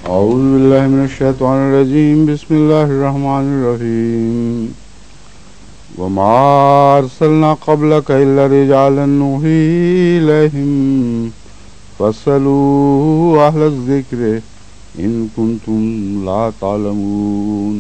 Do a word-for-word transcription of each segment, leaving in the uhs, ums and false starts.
أعوذ بالله من الشيطان الرجيم. بسم الله الرحمن الرحيم. وما أرسلنا قبلك إلا رجالا نوحي إليهم فاسألوا أهل الذكر إن كنتم لا تعلمون.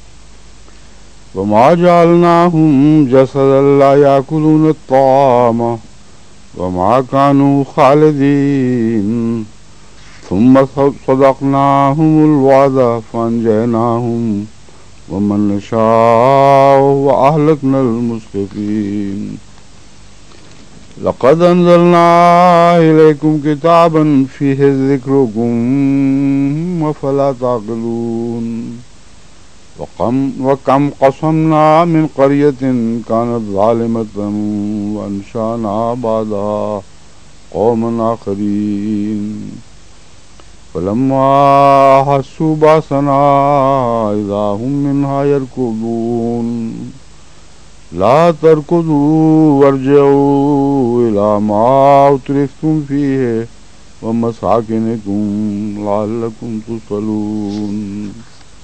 وما جعلناهم جسدا لا يأكلون الطعام وما كانوا خالدين ثم صدقناهم الوعد فأنجيناهم ومن نشاء وأهلكنا المسرفين. لقد أنزلنا إليكم كتابا فيه ذكركم أفلا تعقلون. وكم وكم قصمنا من قرية كانت ظالمة وأنشأنا بعدها قوما آخرين فلما أحسوا بأسنا إذا هم منها يركضون. لا تركضوا وارجعوا إلى ما أترفتم فيه ومساكنكم لعلكم تصلون.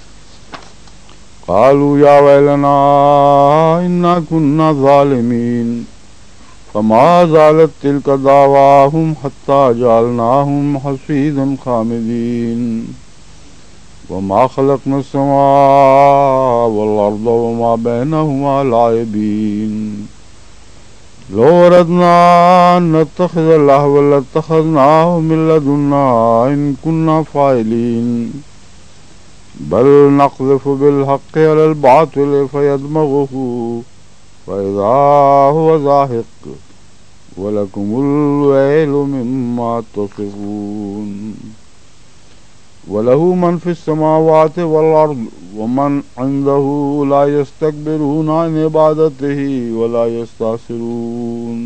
قالوا يا ويلنا إنا كنا ظالمين فما زالت تلك دعواهم حتى جعلناهم حصيدا خامدين. وما خلقنا السماء والأرض وما بينهما لاعبين. لو أردنا أن نتخذ لهوا لاتخذناه من لدنا إن كنا فاعلين. بل نقذف بالحق على الباطل فيدمغه فإذا هو زاهق ولكم الويل مما تصفون. وله من في السماوات والأرض ومن عنده لا يستكبرون عن عبادته ولا يستعسرون.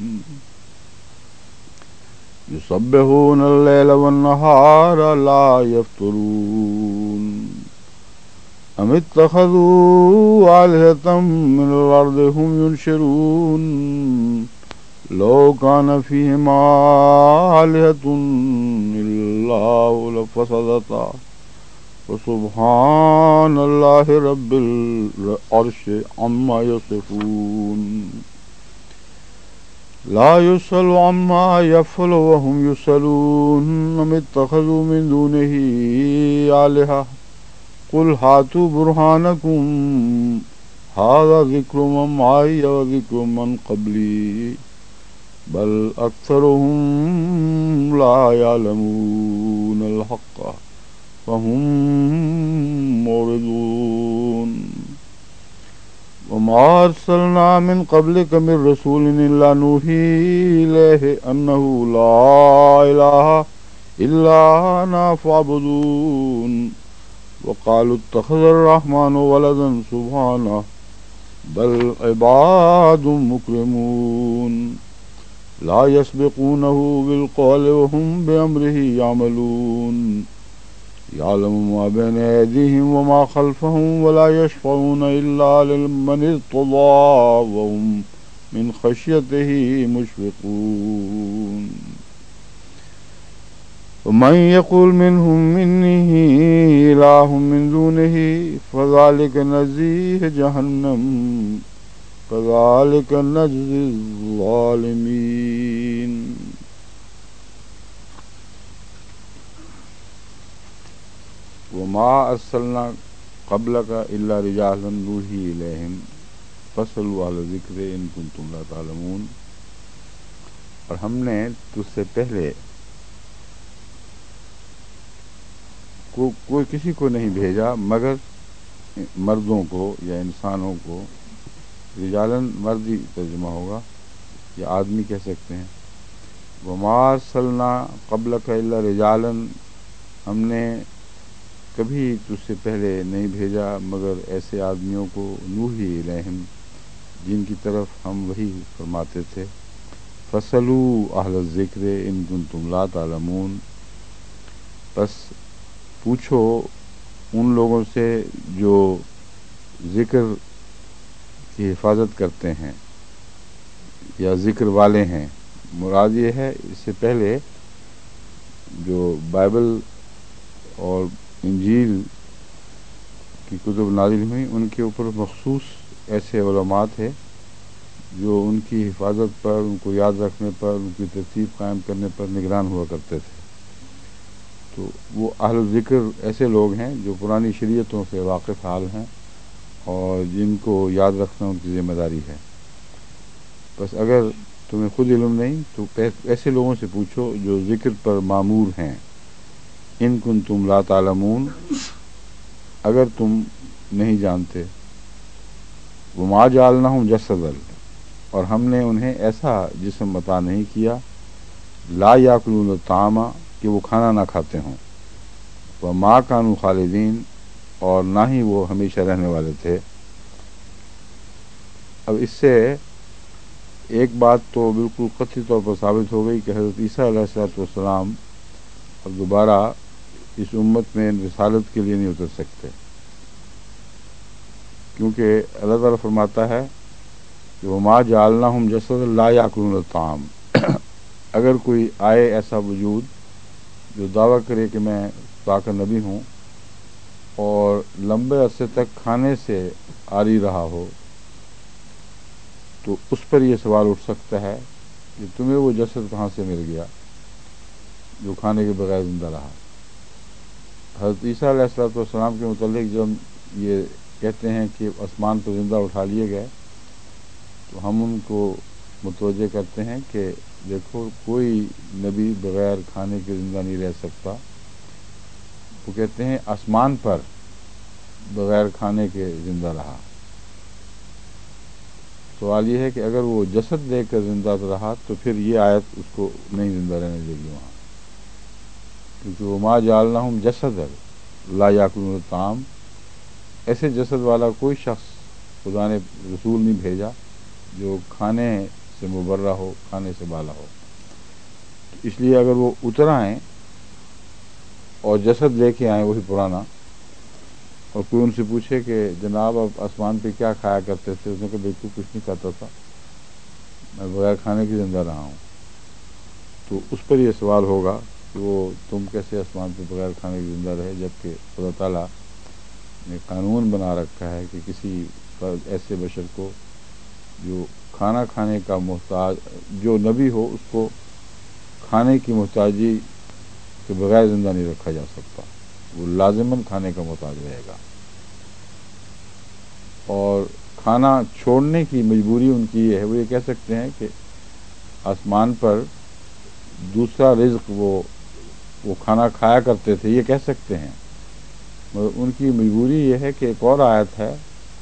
يسبحون الليل والنهار لا يفترون. أم اتخذوا آلهة من الأرض هم ينشرون. لو كان فيهما آلهة إلا الله لفسدتا فسبحان الله رب العرش عما يصفون. لا يسأل عما يفعل وهم يسألون. أم اتخذوا من دونه آلهة قل هاتوا برهانكم هذا ذكر من معي وذكر من قبلي بل أكثرهم لا يعلمون الحق فهم معرضون. وما أرسلنا من قبلك من رسول إلا نوحي إليه أنه لا إله إلا أنا فاعبدون. وقالوا اتخذ الرحمن ولدا سبحانه بل عباد مكرمون لا يسبقونه بالقول وهم بأمره يعملون. يعلم ما بين أيديهم وما خلفهم ولا يشفعون إلا لمن ارتضى وهم من خشيته مشفقون. ومن يقول منهم إني إله من دونه فذلك نجزيه جهنم كذلك نجزي الظالمين. وما أرسلنا قبلك إلا رجالا نوحي إليهم فاسألوا أهل الذكر إن كنتم لا تعلمون. اور ہم نے تجھ سے پہلے کو کوئی کسی کو نہیں بھیجا مگر مردوں کو یا انسانوں کو. رجالن مردی ترجمہ ہوگا یا آدمی کہہ سکتے ہیں. وما ارسلنا قبلک الا رجالن ہم نے کبھی تجھ سے پہلے نہیں بھیجا مگر ایسے آدمیوں کو نوحی الیہم جن کی طرف ہم وحی فرماتے تھے. فصلوا اہل الذکر ان کنتم لا تعلمون پس پوچھو ان لوگوں سے جو ذکر کی حفاظت کرتے ہیں یا ذکر والے ہیں. مراد یہ ہے اس سے پہلے جو بائبل اور انجیل کی کتب نازل ہوئیں ان کے اوپر مخصوص ایسے علماء تھے جو ان کی حفاظت پر، ان کو یاد رکھنے پر، ان کی ترتیب قائم کرنے پر نگران ہوا کرتے تھے. تو وہ اہل ذکر ایسے لوگ ہیں جو پرانی شریعتوں سے واقف حال ہیں اور جن کو یاد رکھنا ان کی ذمہ داری ہے. بس اگر تمہیں خود علم نہیں تو ایسے لوگوں سے پوچھو جو ذکر پر مامور ہیں. ان کنتم لا تعلمون، اگر تم نہیں جانتے. وما جعلناہم جسدا، اور ہم نے انہیں ایسا جسم عطا نہیں کیا. لا یاکلون الطعام، کہ وہ کھانا نہ کھاتے ہوں. وما کانوا خالدین، اور نہ ہی وہ ہمیشہ رہنے والے تھے. اب اس سے ایک بات تو بالکل قطعی طور پر ثابت ہو گئی کہ حضرت عیسیٰ علیہ الصلوۃ والسلام اب دوبارہ اس امت میں رسالت کے لیے نہیں اتر سکتے، کیونکہ اللہ تعالیٰ فرماتا ہے کہ وما جعلناہم جسدا لا یاکلون الطعام. اگر کوئی آئے ایسا وجود جو دعویٰ کرے کہ میں پاک نبی ہوں اور لمبے عرصے تک کھانے سے عاری رہا ہو، تو اس پر یہ سوال اٹھ سکتا ہے کہ تمہیں وہ جسد کہاں سے مل گیا جو کھانے کے بغیر زندہ رہا. حضرت عیسیٰ علیہ الصلوۃ والسلام کے متعلق جب یہ کہتے ہیں کہ آسمان پر زندہ اٹھا لیے گئے، تو ہم ان کو متوجہ کرتے ہیں کہ دیکھو کوئی نبی بغیر کھانے کے زندہ نہیں رہ سکتا. وہ کہتے ہیں آسمان پر بغیر کھانے کے زندہ رہا. سوال یہ ہے کہ اگر وہ جسد لے کر زندہ رہا تو پھر یہ آیت اس کو نہیں زندہ رہنے دے گی وہاں، کیونکہ وما جعلناہم جسدا لا یاکلون الطعام. ایسے جسد والا کوئی شخص خدا نے رسول نہیں بھیجا جو کھانے سے مبرہ ہو، کھانے سے بالا ہو. اس لیے اگر وہ اتر آئیں اور جسد لے کے آئیں وہی پرانا، اور کوئی ان سے پوچھے کہ جناب آپ آسمان پہ کیا کھایا کرتے تھے، اس نے کہا بالکل کچھ نہیں کھاتا تھا، میں بغیر کھانے کی زندہ رہا ہوں، تو اس پر یہ سوال ہوگا کہ وہ تم کیسے آسمان پہ بغیر کھانے کی زندہ رہے، جبکہ خدا تعالیٰ نے قانون بنا رکھا ہے کہ کسی ایسے بشر کو جو کھانا کھانے کا محتاج، جو نبی ہو، اس کو کھانے کی محتاجی کے بغیر زندہ نہیں رکھا جا سکتا. وہ لازماً کھانے کا محتاج رہے گا. اور کھانا چھوڑنے کی مجبوری ان کی یہ ہے، وہ یہ کہہ سکتے ہیں کہ آسمان پر دوسرا رزق وہ وہ کھانا کھایا کرتے تھے، یہ کہہ سکتے ہیں، مگر ان کی مجبوری یہ ہے کہ ایک اور آیت ہے،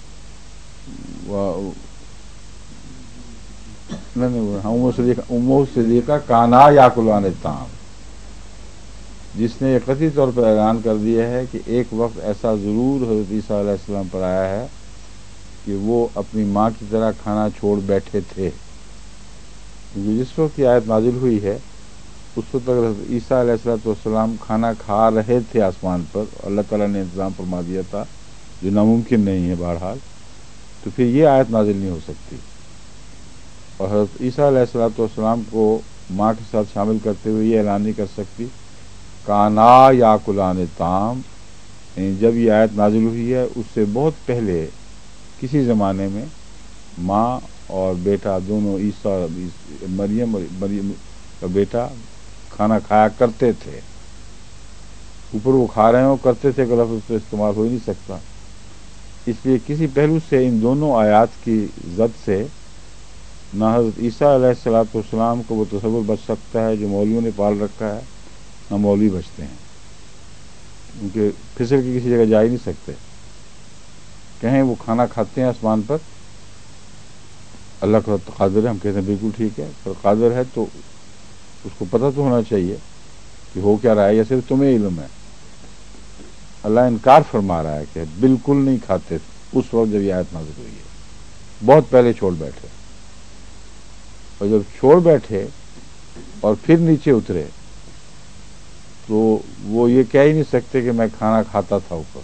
امو صدیقہ کانا یاکلان الطعام، جس نے یہ قطعی طور پر اعلان کر دیا ہے کہ ایک وقت ایسا ضرور حضرت عیسیٰ علیہ السلام پر آیا ہے کہ وہ اپنی ماں کی طرح کھانا چھوڑ بیٹھے تھے. کیونکہ جس وقت یہ آیت نازل ہوئی ہے اس وقت تک حضرت عیسیٰ علیہ السلام کھانا کھا رہے تھے آسمان پر، اللہ تعالیٰ نے انتظام فرما دیا تھا، جو ناممکن نہیں ہے بہرحال. تو پھر یہ آیت نازل نہیں ہو سکتی، اور حضرت عیسیٰ علیہ السلام کو ماں کے ساتھ شامل کرتے ہوئے یہ اعلان نہیں کر سکتی کانا یاکلان الطعام. جب یہ آیت نازل ہوئی ہے اس سے بہت پہلے کسی زمانے میں ماں اور بیٹا دونوں، عیسیٰ مریم اور مریم کا بیٹا کھانا کھایا کرتے تھے. اوپر وہ کھا رہے ہوں کرتے تھے کہ لفظ تو استعمال ہو ہی نہیں سکتا. اس لیے کسی پہلو سے ان دونوں آیات کی زد سے نہ حضرت عیسیٰ علیہ الصلوۃ والسلام کو وہ تصور بچ سکتا ہے جو مولویوں نے پال رکھا ہے، نہ مولوی بچتے ہیں، کیونکہ پھسل کے کسی جگہ جا ہی نہیں سکتے. کہیں وہ کھانا کھاتے ہیں آسمان پر، اللہ کا قادر ہے، ہم کہتے ہیں بالکل ٹھیک ہے، پر قادر ہے تو اس کو پتہ تو ہونا چاہیے کہ ہو کیا رہا ہے، یا صرف تمہیں علم ہے. اللہ انکار فرما رہا ہے کہ بالکل نہیں کھاتے اس وقت جب یہ آیت نازل ہوئی ہے، بہت پہلے چھوڑ بیٹھے، اور جب چھوڑ بیٹھے اور پھر نیچے اترے تو وہ یہ کہہ ہی نہیں سکتے کہ میں کھانا کھاتا تھا اوپر.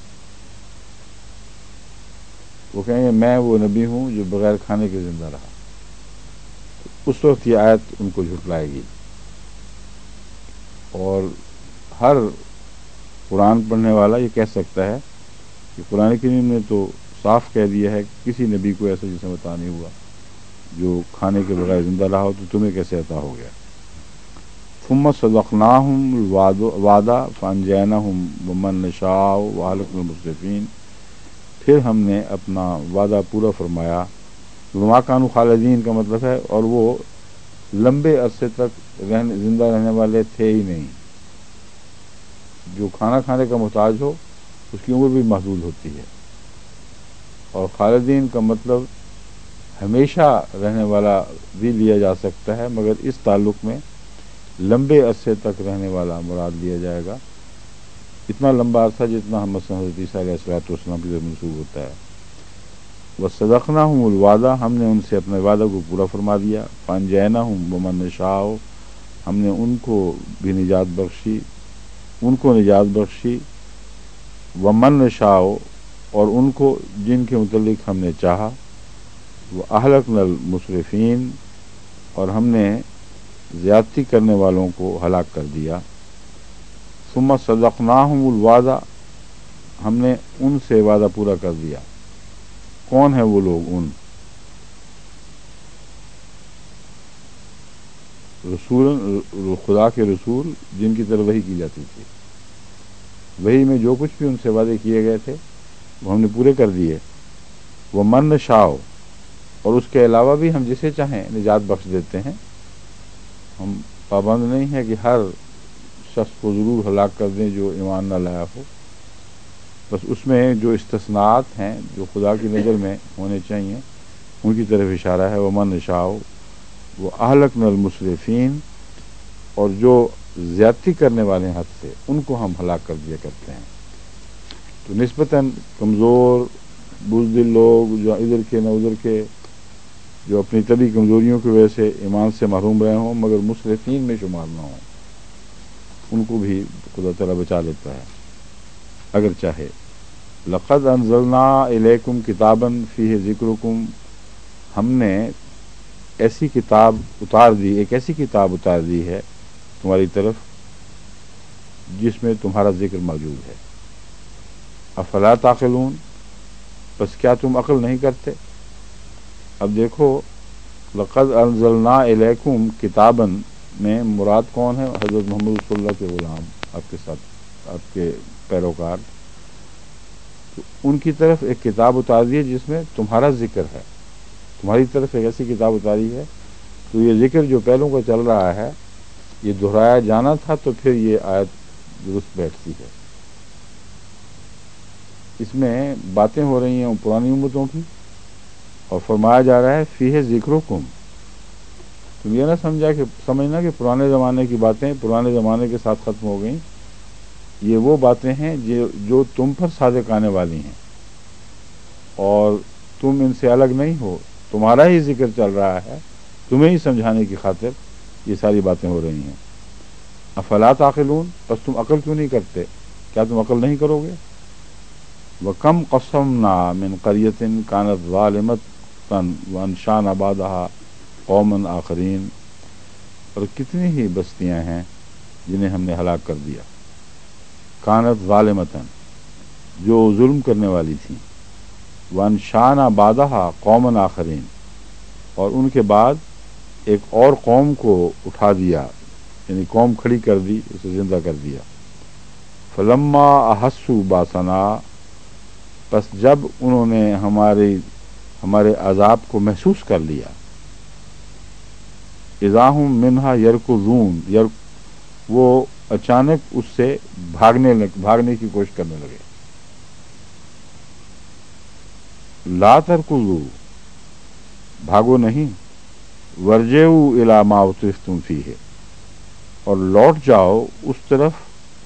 وہ کہیں گے میں وہ نبی ہوں جو بغیر کھانے کے زندہ رہا. اس وقت یہ آیت ان کو جھٹلائے گی. اور ہر قرآن پڑھنے والا یہ کہہ سکتا ہے کہ قرآن کریم نے تو صاف کہہ دیا ہے کہ کسی نبی کو ایسا جسم عطا نہیں ہوا جو کھانے کے بغیر زندہ رہا ہو، تو تمہیں کیسے عطا ہو گیا؟ ثم صدقناہم الوعدہ فانجیناہم ومن نشاء واہلکنا المسرفین، پھر ہم نے اپنا وعدہ پورا فرمایا۔ وما کانوا خالدین کا مطلب ہے اور وہ لمبے عرصے تک رہنے زندہ رہنے والے تھے ہی نہیں۔ جو کھانا کھانے کا محتاج ہو اس کی عمر بھی محدود ہوتی ہے، اور خالدین کا مطلب ہمیشہ رہنے والا بھی لیا جا سکتا ہے، مگر اس تعلق میں لمبے عرصے تک رہنے والا مراد لیا جائے گا، اتنا لمبا عرصہ جتنا ہم مثلا حضرت عیسیٰ علیہ السلام کی طرف منسوب ہوتا ہے۔ وصدقناہم الوعدہ، ہم نے ان سے اپنے وعدہ کو پورا فرما دیا۔ فانجیناہم ومن نشاء، ہم نے ان کو بھی نجات بخشی، ان کو نجات بخشی، ومن نشاء، اور ان کو جن کے متعلق ہم نے چاہا، واہلکنا المسرفین، اور ہم نے زیادتی کرنے والوں کو ہلاک کر دیا۔ ثم صدقناہم الوعدہ، ہم نے ان سے وعدہ پورا کر دیا۔ کون ہیں وہ لوگ؟ ان رسول، خدا کے رسول جن کی طرف وحی کی جاتی تھی، وحی میں جو کچھ بھی ان سے وعدے کیے گئے تھے وہ ہم نے پورے کر دیے۔ وہ من نشاء، اور اس کے علاوہ بھی ہم جسے چاہیں نجات بخش دیتے ہیں۔ ہم پابند نہیں ہیں کہ ہر شخص کو ضرور ہلاک کر دیں جو ایمان نہ لایا ہو، بس اس میں جو استثناءات ہیں جو خدا کی نظر میں ہونے چاہیے ان کی طرف اشارہ ہے۔ ومن نشاء واہلکنا المسرفین، اور جو زیادتی کرنے والے ہیں حد سے ان کو ہم ہلاک کر دیا کرتے ہیں۔ تو نسبتاً کمزور بزدل لوگ جو ادھر کے نہ ادھر کے، جو اپنی طبی کمزوریوں کی وجہ سے ایمان سے محروم رہے ہوں مگر مسرفین میں شمار نہ ہوں، ان کو بھی خدا تعالیٰ بچا لیتا ہے اگر چاہے۔ لقد انزلنا الیکم کتابا فیہ ذکرکم، ہم نے ایسی کتاب اتار دی، ایک ایسی کتاب اتار دی ہے تمہاری طرف جس میں تمہارا ذکر موجود ہے۔ افلا تعقلون، بس کیا تم عقل نہیں کرتے؟ اب دیکھو، لقد انزلنا الیکم کتابا میں مراد کون ہے؟ حضرت محمد صلی اللہ کے غلام، آپ کے ساتھ آپ کے پیروکار، تو ان کی طرف ایک کتاب اتار دی ہے جس میں تمہارا ذکر ہے، تمہاری طرف ایک ایسی کتاب اتاری ہے۔ تو یہ ذکر جو پہلوں کا چل رہا ہے یہ دہرایا جانا تھا، تو پھر یہ آیت درست بیٹھتی ہے۔ اس میں باتیں ہو رہی ہیں پرانی امتوں کی، اور فرمایا جا رہا ہے فیہ ذکرکم۔ تم یہ نہ سمجھا کہ سمجھنا کہ پرانے زمانے کی باتیں پرانے زمانے کے ساتھ ختم ہو گئیں، یہ وہ باتیں ہیں جو جو تم پر صادق آنے والی ہیں، اور تم ان سے الگ نہیں ہو، تمہارا ہی ذکر چل رہا ہے، تمہیں ہی سمجھانے کی خاطر یہ ساری باتیں ہو رہی ہیں۔ افلا تعقلون، بس تم عقل کیوں نہیں کرتے؟ کیا تم عقل نہیں کرو گے؟ وَكَمْ قَصَمْنَا مِنْ قَرْيَةٍ كَانَتْ ظَالِمَةً وَأَنشَأْنَا بَعْدَهَا قَوْمًا آخَرِينَ، اور کتنی ہی بستیاں ہیں جنہیں ہم نے ہلاک کر دیا، کانت ظالمتاً، جو ظلم کرنے والی تھیں، وَأَنشَأْنَا بَعْدَهَا قَوْمًا آخَرِينَ، اور ان کے بعد ایک اور قوم کو اٹھا دیا، یعنی قوم کھڑی کر دی، اسے زندہ کر دیا۔ فَلَمَّا أَحَسُّوا بَأْسَنَا، پس جب انہوں نے ہمارے ہمارے عذاب کو محسوس کر لیا، اذا ہم منہا یرکضون، یرک وہ اچانک اس سے بھاگنے لگ بھاگنے کی کوشش کرنے لگے۔ لا ترکضوا، بھاگو نہیں، ورجعوا الی ما اترفتم فیہ، اور لوٹ جاؤ اس طرف،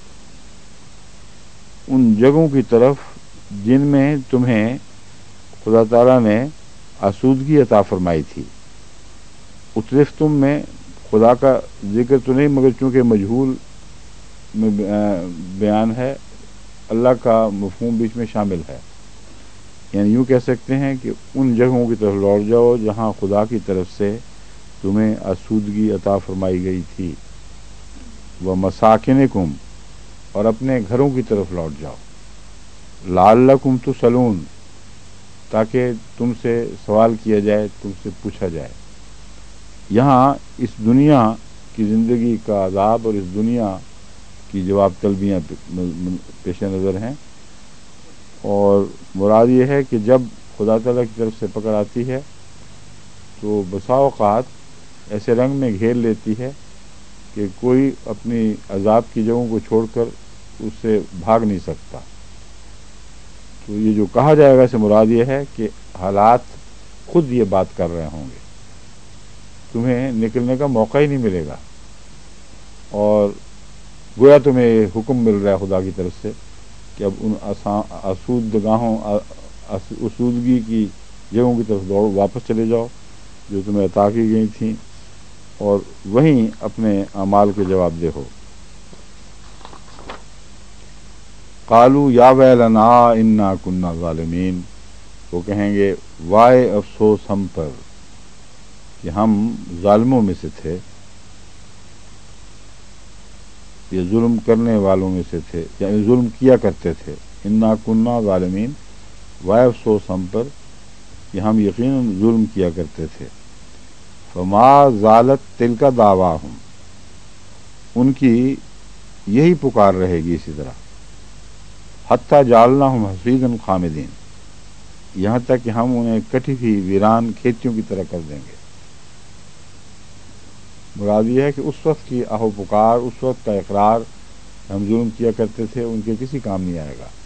ان جگہوں کی طرف جن میں تمہیں خدا تعالیٰ نے آسودگی عطا فرمائی تھی۔ اترفتم میں خدا کا ذکر تو نہیں، مگر چونکہ مجہول میں بیان ہے، اللہ کا مفہوم بیچ میں شامل ہے، یعنی یوں کہہ سکتے ہیں کہ ان جگہوں کی طرف لوٹ جاؤ جہاں خدا کی طرف سے تمہیں آسودگی عطا فرمائی گئی تھی۔ وَمَسَاكِنِكُمْ، اور اپنے گھروں کی طرف لوٹ جاؤ. لعلکم تسألون، تاکہ تم سے سوال کیا جائے، تم سے پوچھا جائے. یہاں اس دنیا کی زندگی کا عذاب اور اس دنیا کی جواب طلبیاں پیش نظر ہیں، اور مراد یہ ہے کہ جب خدا تعالیٰ کی طرف سے پکڑ آتی ہے تو بسا اوقات ایسے رنگ میں گھیر لیتی ہے کہ کوئی اپنی عذاب کی جگہوں کو چھوڑ کر اس سے بھاگ نہیں سکتا. تو یہ جو کہا جائے گا اس سے مراد یہ ہے کہ حالات خود یہ بات کر رہے ہوں گے، تمہیں نکلنے کا موقع ہی نہیں ملے گا، اور گویا تمہیں یہ حکم مل رہا ہے خدا کی طرف سے کہ اب ان آسودگاہوں آسودگی کی جگہوں کی طرف دوڑ واپس چلے جاؤ جو تمہیں عطا کی گئی تھیں، اور وہیں اپنے اعمال کے جواب دے ہو. قالوا یا ویلنا انا کنا ظالمین، وہ کہیں گے وائے افسوس ہم پر کہ ہم ظالموں میں سے تھے، یہ ظلم کرنے والوں میں سے تھے، یعنی ظلم کیا کرتے تھے. انا کنا ظالمین، وائے افسوس ہم پر کہ ہم یقیناً ظلم کیا کرتے تھے. فما زالت تلک دعواہم، ان کی یہی پکار رہے گی اسی طرح. حتی جعلناہم حصیدا خامدین، یہاں تک کہ ہم انہیں کٹی ہوئی ویران کھیتیوں کی طرح کر دیں گے. مراد یہ ہے کہ اس وقت کی آہ و پکار، اس وقت کا اقرار ہم ظلم کیا کرتے تھے، ان کے کسی کام نہیں آئے گا.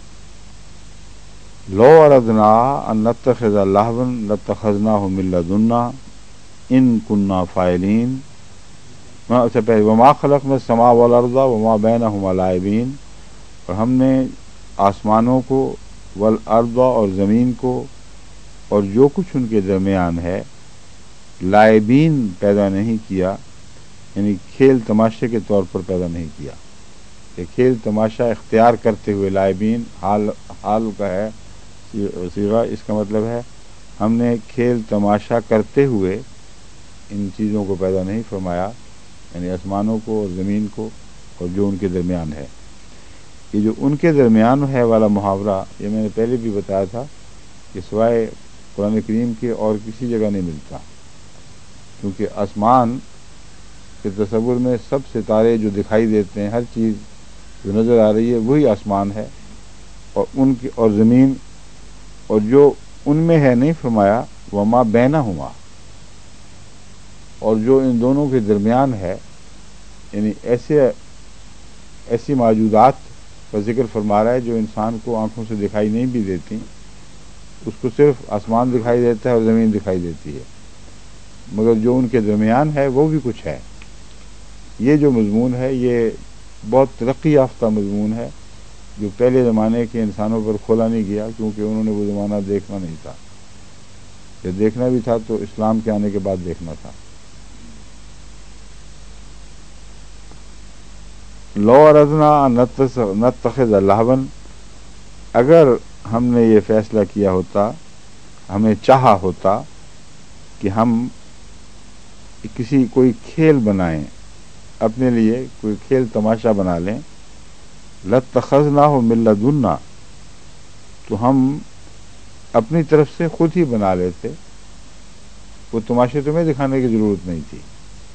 لو اردنا ان نتخذ لہوا لاتخذناہ من لدنا ان کنا فاعلین. اس سے پہلے وما خلقنا السماء والارض وما بینہما لاعبین، اور ہم نے آسمانوں کو والارض اور زمین کو اور جو کچھ ان کے درمیان ہے لاعبین پیدا نہیں کیا، یعنی کھیل تماشے کے طور پر پیدا نہیں کیا. کہ کھیل تماشا اختیار کرتے ہوئے، لاعبین حال حال کا ہے صیغہ، اس کا مطلب ہے ہم نے کھیل تماشا کرتے ہوئے ان چیزوں کو پیدا نہیں فرمایا، یعنی آسمانوں کو اور زمین کو اور جو ان کے درمیان ہے. یہ جو ان کے درمیان ہے والا محاورہ، یہ میں نے پہلے بھی بتایا تھا کہ سوائے قرآن کریم کے اور کسی جگہ نہیں ملتا، کیونکہ آسمان کے تصور میں سب ستارے جو دکھائی دیتے ہیں، ہر چیز جو نظر آ رہی ہے وہی آسمان ہے، اور ان کی اور زمین، اور جو ان میں ہے نہیں فرمایا وما بینہما، اور جو ان دونوں کے درمیان ہے، یعنی ایسے ایسی موجودات کا ذکر فرما رہا ہے جو انسان کو آنکھوں سے دکھائی نہیں بھی دیتی، اس کو صرف آسمان دکھائی دیتا ہے اور زمین دکھائی دیتی ہے، مگر جو ان کے درمیان ہے وہ بھی کچھ ہے. یہ جو مضمون ہے یہ بہت ترقی یافتہ مضمون ہے جو پہلے زمانے کے انسانوں پر کھولا نہیں گیا، کیونکہ انہوں نے وہ زمانہ دیکھنا نہیں تھا. یہ دیکھنا بھی تھا تو اسلام کے آنے کے بعد دیکھنا تھا. لو اردنا نتخذ لہوا، اگر ہم نے یہ فیصلہ کیا ہوتا، ہمیں چاہا ہوتا کہ ہم کسی کوئی کھیل بنائیں، اپنے لیے کوئی کھیل تماشا بنا لیں، لاتخذناہ من لدنا، تو ہم اپنی طرف سے خود ہی بنا لیتے. وہ تماشے تمہیں دکھانے کی ضرورت نہیں تھی.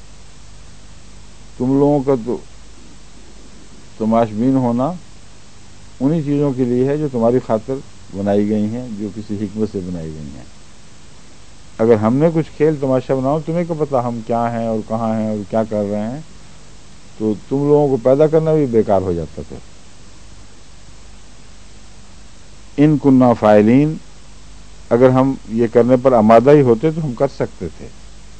تم لوگوں کا تو تماش بین ہونا انہی چیزوں کے لیے ہے جو تمہاری خاطر بنائی گئی ہیں، جو کسی حکمت سے بنائی گئی ہیں. اگر ہم نے کچھ کھیل تماشا بناؤ، تمہیں کو پتا ہم کیا ہیں اور کہاں ہیں اور کیا کر رہے ہیں، تو تم لوگوں کو پیدا کرنا بھی بیکار ہو جاتا تھا. ان کننا فاعلین، اگر ہم یہ کرنے پر آمادہ ہی ہوتے تو ہم کر سکتے تھے.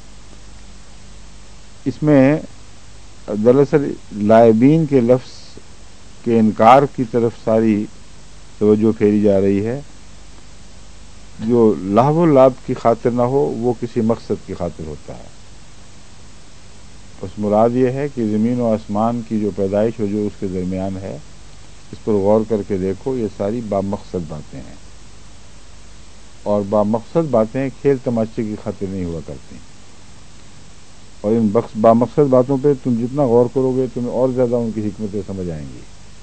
اس میں دراصل لاعبین کے لفظ کے انکار کی طرف ساری توجہ پھیری جا رہی ہے. جو لہو و لعب کی خاطر نہ ہو وہ کسی مقصد کی خاطر ہوتا ہے. بس مراد یہ ہے کہ زمین و آسمان کی جو پیدائش ہو، جو اس کے درمیان ہے، اس پر غور کر کے دیکھو، یہ ساری بامقصد باتیں ہیں، اور بامقصد باتیں کھیل تماشے کی خاطر نہیں ہوا کرتی. اور ان بامقصد باتوں پہ تم جتنا غور کرو گے تمہیں اور زیادہ ان کی حکمتیں سمجھ آئیں گی.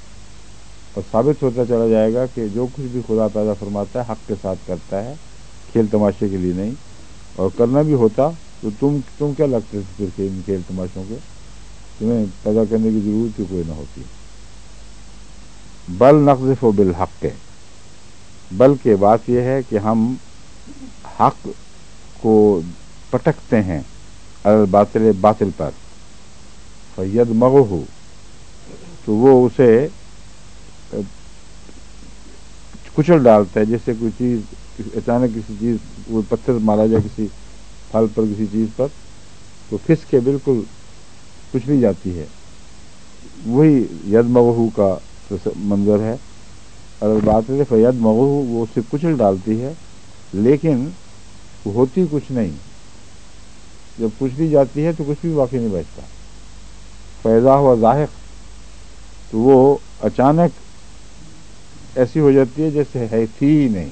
اور ثابت ہوتا چلا جائے گا کہ جو کچھ بھی خدا پیدا فرماتا ہے حق کے ساتھ کرتا ہے، کھیل تماشے کے لیے نہیں، اور کرنا بھی ہوتا تو تم تم کیا لگتے تھے پھر ان کھیل تماشوں کے؟ تمہیں پیدا کرنے کی ضرورت ہی کوئی نہ ہوتی۔ بل نقذف بالحق، بلکہ بات یہ ہے کہ ہم حق کو پٹکتے ہیں الباطل باطل پر، فیدمغہ، تو وہ اسے کچل ڈالتا ہے، جیسے کوئی چیز اچانک کسی چیز وہ پتھر مارا جائے کسی پھل پر کسی چیز پر تو پھس کے بالکل کچلی جاتی ہے، وہی یدمغہ کا منظر ہے۔ اور بات ہے فیدمغہ، وہ اسے کچل ڈالتی ہے لیکن وہ ہوتی کچھ نہیں، جب کچلی جاتی ہے تو کچھ بھی باقی نہیں بچتا۔ فیضا ہوا ذاہق، تو وہ اچانک ایسی ہو جاتی ہے جیسے ہے تھی ہی نہیں،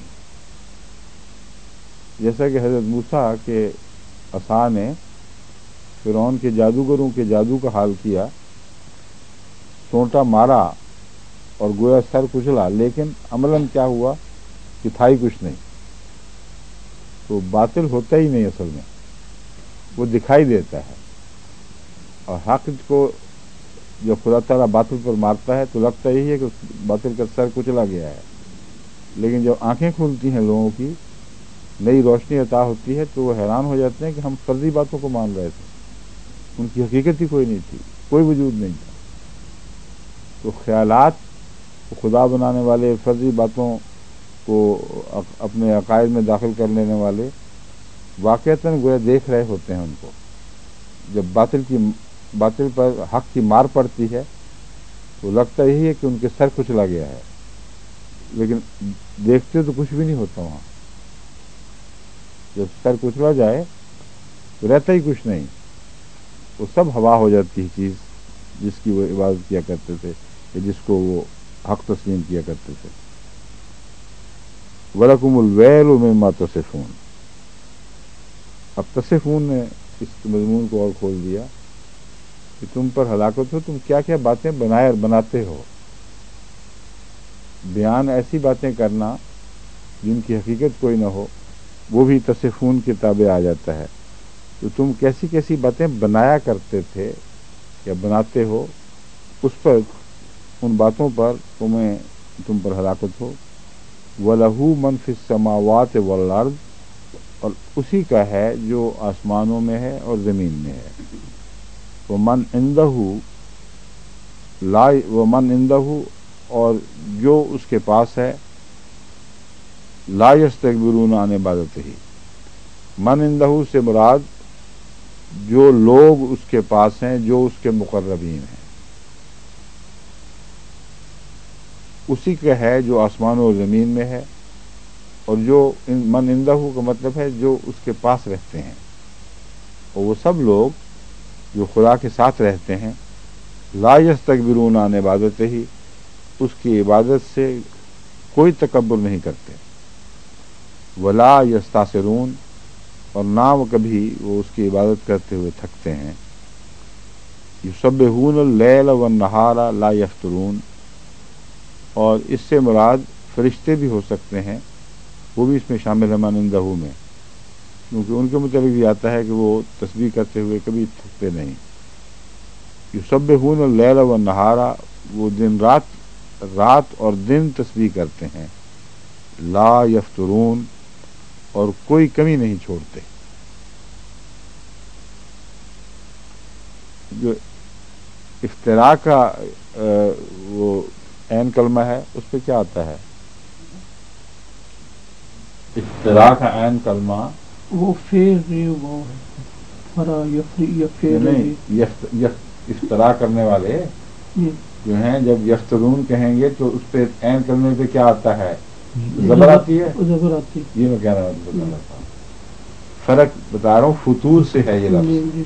جیسا کہ حضرت موسیٰ کے عصا نے فرعون کے جادوگروں کے جادو کا حال کیا، سونٹا مارا اور گویا سر کچلا، لیکن عملاً کیا ہوا کہ تھا ہی کچھ نہیں۔ تو باطل ہوتا ہی نہیں اصل میں، وہ دکھائی دیتا ہے، اور حق کو جب خدا تعالیٰ باطل پر مارتا ہے تو لگتا یہی ہے کہ باطل کا سر کچلا گیا ہے، لیکن جب آنکھیں کھلتی ہیں لوگوں کی، نئی روشنی عطا ہوتی ہے، تو وہ حیران ہو جاتے ہیں کہ ہم فرضی باتوں کو مان رہے تھے، ان کی حقیقت ہی کوئی نہیں تھی، کوئی وجود نہیں تھا۔ تو خیالات کو خدا بنانے والے، فرضی باتوں کو اپنے عقائد میں داخل کر لینے والے واقعتاً گویا دیکھ رہے ہوتے ہیں ان کو، جب باطل کی باطل پر حق کی مار پڑتی ہے تو لگتا یہی ہے کہ ان کے سر کچلا گیا ہے، لیکن دیکھتے تو کچھ بھی نہیں ہوتا وہاں۔ جب سر کچلا جائے تو رہتا ہی کچھ نہیں، وہ سب ہوا ہو جاتی ہے چیز جس کی وہ عبادت کیا کرتے تھے یا جس کو وہ حق تسلیم کیا کرتے تھے۔ وَلَكُمُ الْوَيْلُ مِمَّا تَصِفُونَ، اب تصفون نے اس مضمون کو اور کھول دیا کہ تم پر ہلاکت ہو، تم کیا کیا باتیں بنائے بناتے ہو، بیان ایسی باتیں کرنا جن کی حقیقت کوئی نہ ہو، وہ بھی تصفون کے تابع آ جاتا ہے۔ تو تم کیسی کیسی باتیں بنایا کرتے تھے یا بناتے ہو، اس پر، ان باتوں پر تمہیں تم پر ہلاکت ہو۔ وَلَهُ مَنْ فِي السَّمَاوَاتِ وَالْأَرْضِ، اور اسی کا ہے جو آسمانوں میں ہے اور زمین میں ہے۔ وَمَنْ عِنْدَهُ لا وَمَنْ عِنْدَهُ، اور جو اس کے پاس ہے، لا يَسْتَكْبِرُونَ عَنْ عِبَادَتِهِ، من عِنْدَهُ سے مراد جو لوگ اس کے پاس ہیں، جو اس کے مقربین ہیں، اسی کا ہے جو آسمانوں اور زمین میں ہے۔ اور جو من عندہ کا مطلب ہے جو اس کے پاس رہتے ہیں، اور وہ سب لوگ جو خدا کے ساتھ رہتے ہیں، لا یستکبرون عن عبادتہ، اس کی عبادت سے کوئی تکبر نہیں کرتے، ولا یستاسرون، اور نہ وہ کبھی وہ اس کی عبادت کرتے ہوئے تھکتے ہیں۔ یسبحون اللیل والنہار لا یفترون، اور اس سے مراد فرشتے بھی ہو سکتے ہیں، وہ بھی اس میں شامل ہے من عندہ میں، کیونکہ ان کے متعلق بھی آتا ہے کہ وہ تسبیح کرتے ہوئے کبھی تھکتے نہیں۔ یسبحون اللیل والنہار، وہ دن رات رات اور دن تسبیح کرتے ہیں، لا یفترون، اور کوئی کمی نہیں چھوڑتے۔ جو افتراء کا وہ عین کلمہ ہے، اس پہ کیا آتا ہے؟ افتراء کا عین کلمہ وہ فیر وہ فرا یفیر نہیں، افتراء کرنے والے جو ہیں جب یفترون کہیں گے تو اس پہ عین کلمے پہ کیا آتا ہے؟ زبر آتی ہے، زبر آتی، یہ میں کہہ رہا ہوں، فرق بتا رہا ہوں، فطور سے ہے یہ لفظ۔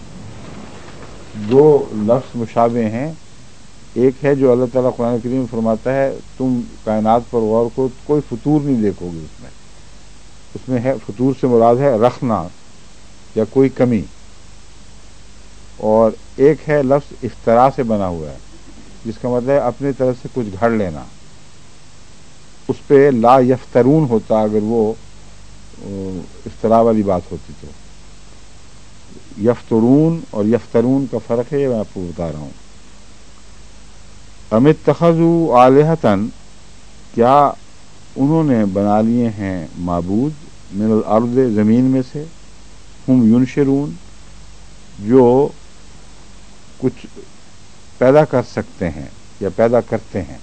دو لفظ مشابہ ہیں، ایک ہے جو اللہ تعالیٰ قرآن کریم میں فرماتا ہے تم کائنات پر غور کو کوئی فطور نہیں دیکھو گے، اس میں اس میں ہے فطور سے مراد ہے رخنا یا کوئی کمی، اور ایک ہے لفظ افتراء سے بنا ہوا ہے، جس کا مطلب ہے اپنی طرف سے کچھ گھڑ لینا. اس پہ لا یفترون ہوتا اگر وہ افتراء والی بات ہوتی تو. یفترون اور یفترون کا فرق ہے، میں آپ کو بتا رہا ہوں. ام اتخذوا آلہۃ، کیا انہوں نے بنا لیے ہیں معبود من الارض، زمین میں سے، ہم ینشرون، جو کچھ پیدا کر سکتے ہیں یا پیدا کرتے ہیں.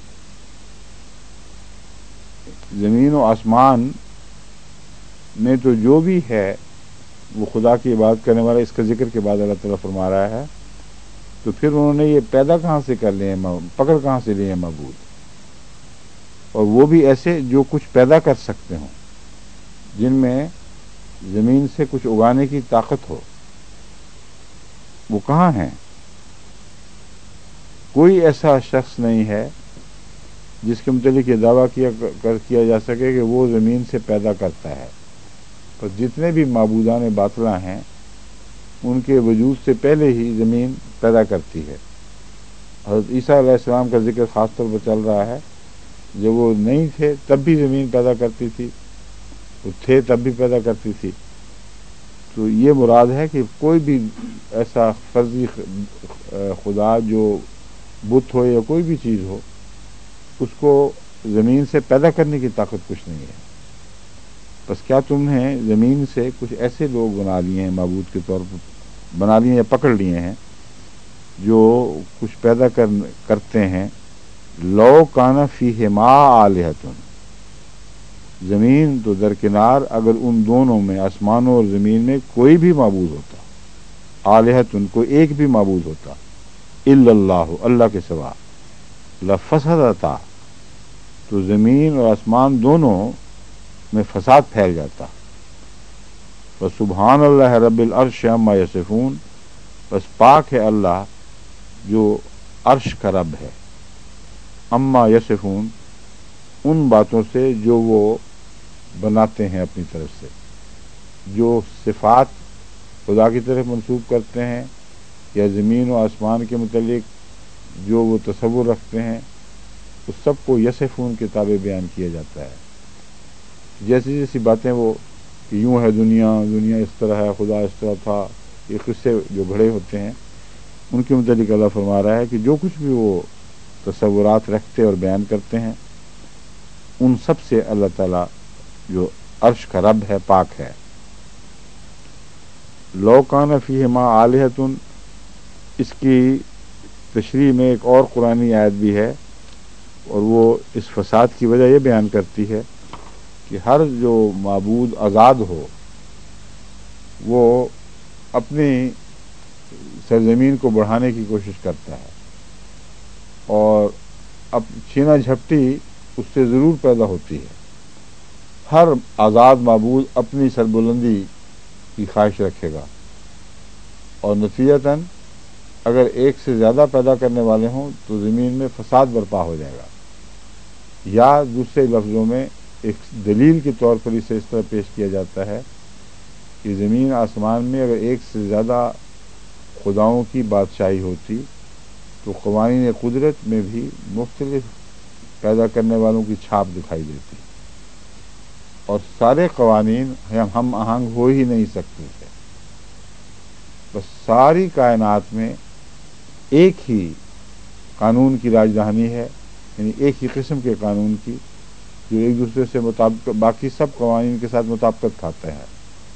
زمین و آسمان میں تو جو بھی ہے وہ خدا کی عبادت کرنے والا. اس کا ذکر کے بعد اللہ تعالیٰ فرما رہا ہے تو پھر انہوں نے یہ پیدا کہاں سے کر لیے ہیں، پکڑ کہاں سے لیے ہیں معبود، اور وہ بھی ایسے جو کچھ پیدا کر سکتے ہوں، جن میں زمین سے کچھ اگانے کی طاقت ہو. وہ کہاں ہیں؟ کوئی ایسا شخص نہیں ہے جس کے متعلق یہ دعویٰ کیا کر کیا جا سکے کہ وہ زمین سے پیدا کرتا ہے. پر جتنے بھی معبودان باطلہ ہیں ان کے وجود سے پہلے ہی زمین پیدا کرتی ہے. حضرت عیسیٰ علیہ السلام کا ذکر خاص طور پر چل رہا ہے. جب وہ نہیں تھے تب بھی زمین پیدا کرتی تھی، وہ تھے تب بھی پیدا کرتی تھی. تو یہ مراد ہے کہ کوئی بھی ایسا فرضی خدا جو بت ہو یا کوئی بھی چیز ہو، اس کو زمین سے پیدا کرنے کی طاقت کچھ نہیں ہے. بس کیا تم نے زمین سے کچھ ایسے لوگ بنا لیے ہیں، معبود کے طور پر بنا لیے یا پکڑ لیے ہیں، جو کچھ پیدا کر کرتے ہیں. لو کان فیہما آلہۃ، زمین تو درکنار اگر ان دونوں میں، آسمانوں اور زمین میں کوئی بھی معبود ہوتا، آلہۃ کوئی ایک بھی معبود ہوتا، الا اللہ، اللہ کے سوا، لفسدتا، تو زمین اور آسمان دونوں میں فساد پھیل جاتا. وسبحان اللہ رب العرش عما یصفون، بس پاک ہے اللہ جو عرش کا رب ہے، اما یصفون، ان باتوں سے جو وہ بناتے ہیں اپنی طرف سے، جو صفات خدا کی طرف منسوب کرتے ہیں یا زمین و آسمان کے متعلق جو وہ تصور رکھتے ہیں، اس سب کو یصفون کے تابع بیان کیا جاتا ہے. جیسی جیسی باتیں وہ کہ یوں ہے دنیا، دنیا اس طرح ہے، خدا اس طرح تھا، یہ قصے جو گھڑے ہوتے ہیں، ان کے متعلق اللہ فرما رہا ہے کہ جو کچھ بھی وہ تصورات رکھتے اور بیان کرتے ہیں، ان سب سے اللہ تعالیٰ جو عرش کا رب ہے پاک ہے. لو کان فیہما آلہۃ، اس کی تشریح میں ایک اور قرآنی آیت بھی ہے، اور وہ اس فساد کی وجہ یہ بیان کرتی ہے کہ ہر جو معبود آزاد ہو وہ اپنی سرزمین کو بڑھانے کی کوشش کرتا ہے، اور اب چھینا جھپٹی اس سے ضرور پیدا ہوتی ہے. ہر آزاد معبود اپنی سربلندی کی خواہش رکھے گا، اور نتیجتاً اگر ایک سے زیادہ پیدا کرنے والے ہوں تو زمین میں فساد برپا ہو جائے گا. یا دوسرے لفظوں میں ایک دلیل کے طور پر اسے اس طرح پیش کیا جاتا ہے کہ زمین آسمان میں اگر ایک سے زیادہ خداؤں کی بادشاہی ہوتی تو قوانین قدرت میں بھی مختلف پیدا کرنے والوں کی چھاپ دکھائی دیتی، اور سارے قوانین ہم آہنگ ہو ہی نہیں سکتے تھے. بس ساری کائنات میں ایک ہی قانون کی راجدھانی ہے، یعنی ایک ہی قسم کے قانون کی، جو ایک دوسرے سے مطابق باقی سب قوانین کے ساتھ مطابقت کھاتا ہے.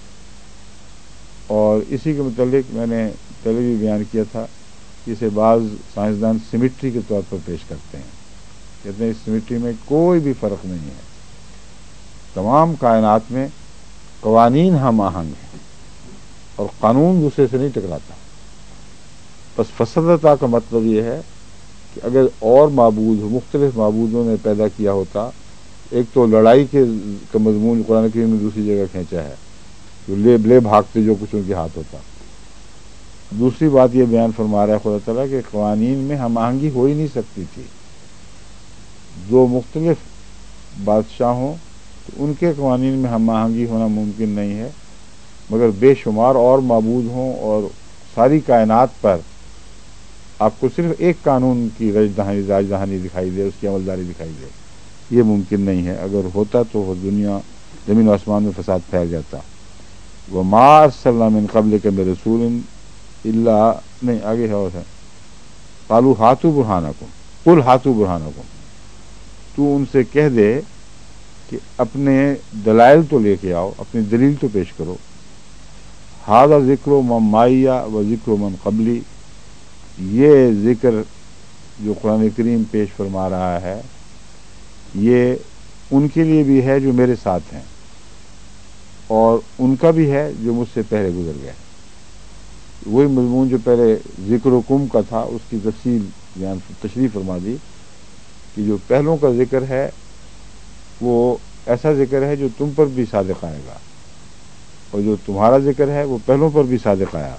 اور اسی کے متعلق میں نے پہلے بھی بیان کیا تھا کہ اسے بعض سائنسدان سیمیٹری کے طور پر پیش کرتے ہیں، کہتے ہیں اس سیمیٹری میں کوئی بھی فرق نہیں ہے، تمام کائنات میں قوانین ہم آہنگ ہیں اور قانون دوسرے سے نہیں ٹکراتا. بس فسدتا کا مطلب یہ ہے کہ اگر اور معبود مختلف معبودوں نے پیدا کیا ہوتا، ایک تو لڑائی کے کا مضمون قرآن کریم میں دوسری جگہ کھینچا ہے، جو لے لے بھاگتے جو کچھ ان کے ہاتھ ہوتا. دوسری بات یہ بیان فرما رہا ہے خدا تعالیٰ کہ قوانین میں ہم آہنگی ہو ہی نہیں سکتی تھی. دو مختلف بادشاہ ہوں تو ان کے قوانین میں ہم آہنگی ہونا ممکن نہیں ہے، مگر بے شمار اور معبود ہوں اور ساری کائنات پر آپ کو صرف ایک قانون کی رج دہانی راج دہانی دکھائی دے، اس کی عملداری دکھائی دے، یہ ممکن نہیں ہے. اگر ہوتا تو وہ دنیا زمین و آسمان میں فساد پھیل جاتا. وما ارسلنا من قبلک من رسول الا، نہیں آگے ہے اور ہے، قالوا ہاتوا برہانکم قل ہاتوا برہانکم، تو ان سے کہہ دے کہ اپنے دلائل تو لے کے آؤ، اپنی دلیل تو پیش کرو. ھذا ذکر من معی و ذکر من قبلی، یہ ذکر جو قرآن کریم پیش فرما رہا ہے یہ ان کے لیے بھی ہے جو میرے ساتھ ہیں، اور ان کا بھی ہے جو مجھ سے پہلے گزر گئے. وہی مضمون جو پہلے ذکر و کم کا تھا اس کی تفصیل بیان تشریح فرما دی کہ جو پہلوں کا ذکر ہے وہ ایسا ذکر ہے جو تم پر بھی صادق آئے گا، اور جو تمہارا ذکر ہے وہ پہلوں پر بھی صادق آیا.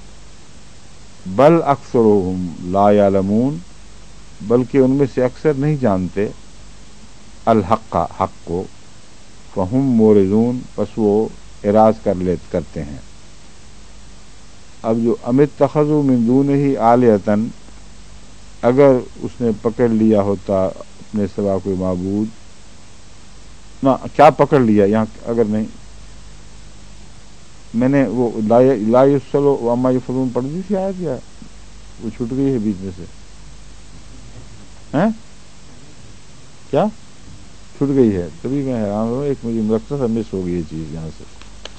بل اکثرهم لا یعلمون، بلکہ ان میں سے اکثر نہیں جانتے الحق حق کو، فہم مورزون، پس وہ اعراض کر لے کرتے ہیں. اب جو امت تخذوا من دونہ آلہۃ، اگر اس نے پکڑ لیا ہوتا اپنے سوا کوئی معبود، نہ کیا پکڑ لیا یہاں، اگر نہیں میں نے وہ لا یسأل عما یفعلون پڑھ دی تھی آیت، یا وہ چھوٹ گئی ہے بیچ میں سے؟ ہیں کیا چھوٹ گئی ہے؟ تبھی میں حیران ہوں، ایک مجھے مرکز سا مس ہو گئی یہ چیز یہاں سے.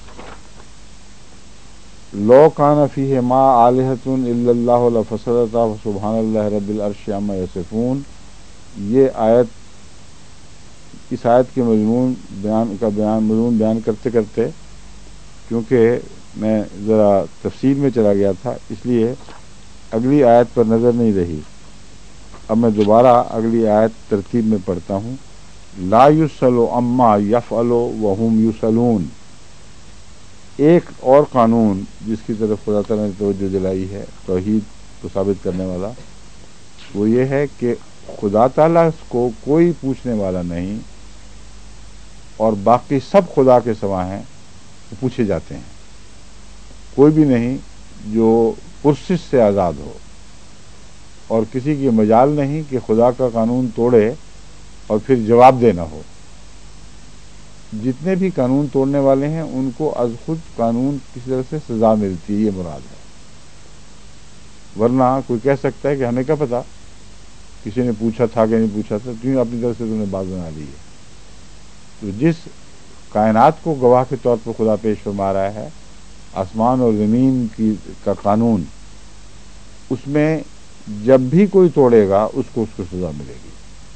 لو کان فیہ ما آلہۃ الا اللہ لفسدتا فسبحان اللہ رب العرش عما یصفون. یہ آیت، اس آیت کے مضمون بیان کا بیان مضمون بیان کرتے کرتے کیونکہ میں ذرا تفصیل میں چلا گیا تھا اس لیے اگلی آیت پر نظر نہیں رہی. اب میں دوبارہ اگلی آیت ترتیب میں پڑھتا ہوں. لا یسأل عما یفعل وهم یسألون. ایک اور قانون جس کی طرف خدا تعالیٰ نے توجہ دلائی ہے توحید کو ثابت کرنے والا، وہ یہ ہے کہ خدا تعالیٰ کو کوئی پوچھنے والا نہیں، اور باقی سب خدا کے سوا ہیں، وہ پوچھے جاتے ہیں. کوئی بھی نہیں جو پرسش سے آزاد ہو، اور کسی کی مجال نہیں کہ خدا کا قانون توڑے اور پھر جواب دینا ہو. جتنے بھی قانون توڑنے والے ہیں ان کو از خود قانون کسی طرح سے سزا ملتی ہے، یہ مراد ہے. ورنہ کوئی کہہ سکتا ہے کہ ہمیں کیا پتا کسی نے پوچھا تھا کہ نہیں پوچھا تھا، تم اپنی طرف سے تم نے بات بنا لی ہے. تو جس کائنات کو گواہ کے طور پر خدا پیش فرما رہا ہے، آسمان اور زمین کی کا قانون، اس میں جب بھی کوئی توڑے گا اس کو اس کو سزا ملے گی.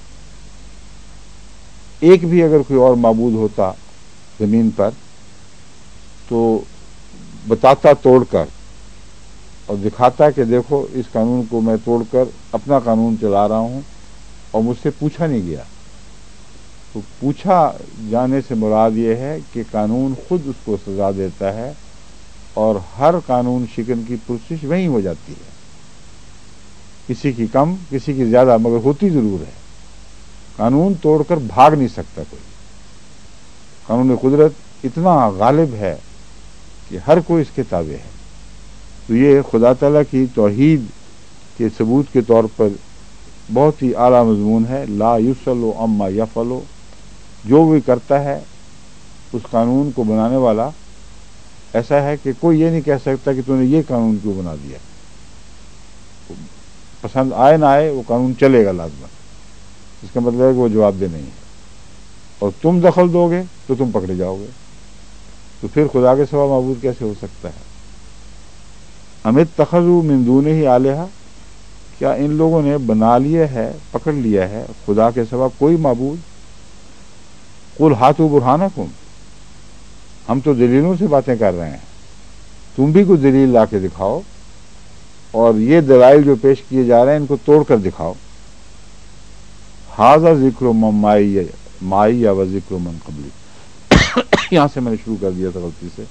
ایک بھی اگر کوئی اور معبود ہوتا زمین پر تو بتاتا توڑ کر اور دکھاتا کہ دیکھو اس قانون کو میں توڑ کر اپنا قانون چلا رہا ہوں اور مجھ سے پوچھا نہیں گیا. تو پوچھا جانے سے مراد یہ ہے کہ قانون خود اس کو سزا دیتا ہے، اور ہر قانون شکن کی پرسش وہیں ہو جاتی ہے، کسی کی کم کسی کی زیادہ، مگر ہوتی ضرور ہے. قانون توڑ کر بھاگ نہیں سکتا کوئی. قانون قدرت اتنا غالب ہے کہ ہر کوئی اس کے تابع ہے. تو یہ خدا تعالیٰ کی توحید کے ثبوت کے طور پر بہت ہی اعلیٰ مضمون ہے. لا یسأل عما یفعل، جو بھی کرتا ہے اس قانون کو بنانے والا ایسا ہے کہ کوئی یہ نہیں کہہ سکتا کہ تو نے یہ قانون کیوں بنا دیا. پسند آئے نہ آئے وہ قانون چلے گا لازماً. اس کا مطلب ہے کہ وہ جواب دہ نہیں ہے، اور تم دخل دو گے تو تم پکڑے جاؤ گے. تو پھر خدا کے سوا معبود کیسے ہو سکتا ہے؟ ام اتخذوا من دونہ آلہۃ، کیا ان لوگوں نے بنا لیا ہے، پکڑ لیا ہے خدا کے سوا کوئی معبود؟ قل ہاتوا برہانکم، ہم تو دلیلوں سے باتیں کر رہے ہیں، تم بھی کوئی دلیل لا کے دکھاؤ، اور یہ دلائل جو پیش کیے جا رہے ہیں ان کو توڑ کر دکھاؤ. ھذا ذکر من معی معی و ذکر من قبلی. یہاں سے میں نے شروع کر دیا تھا غلطی سے.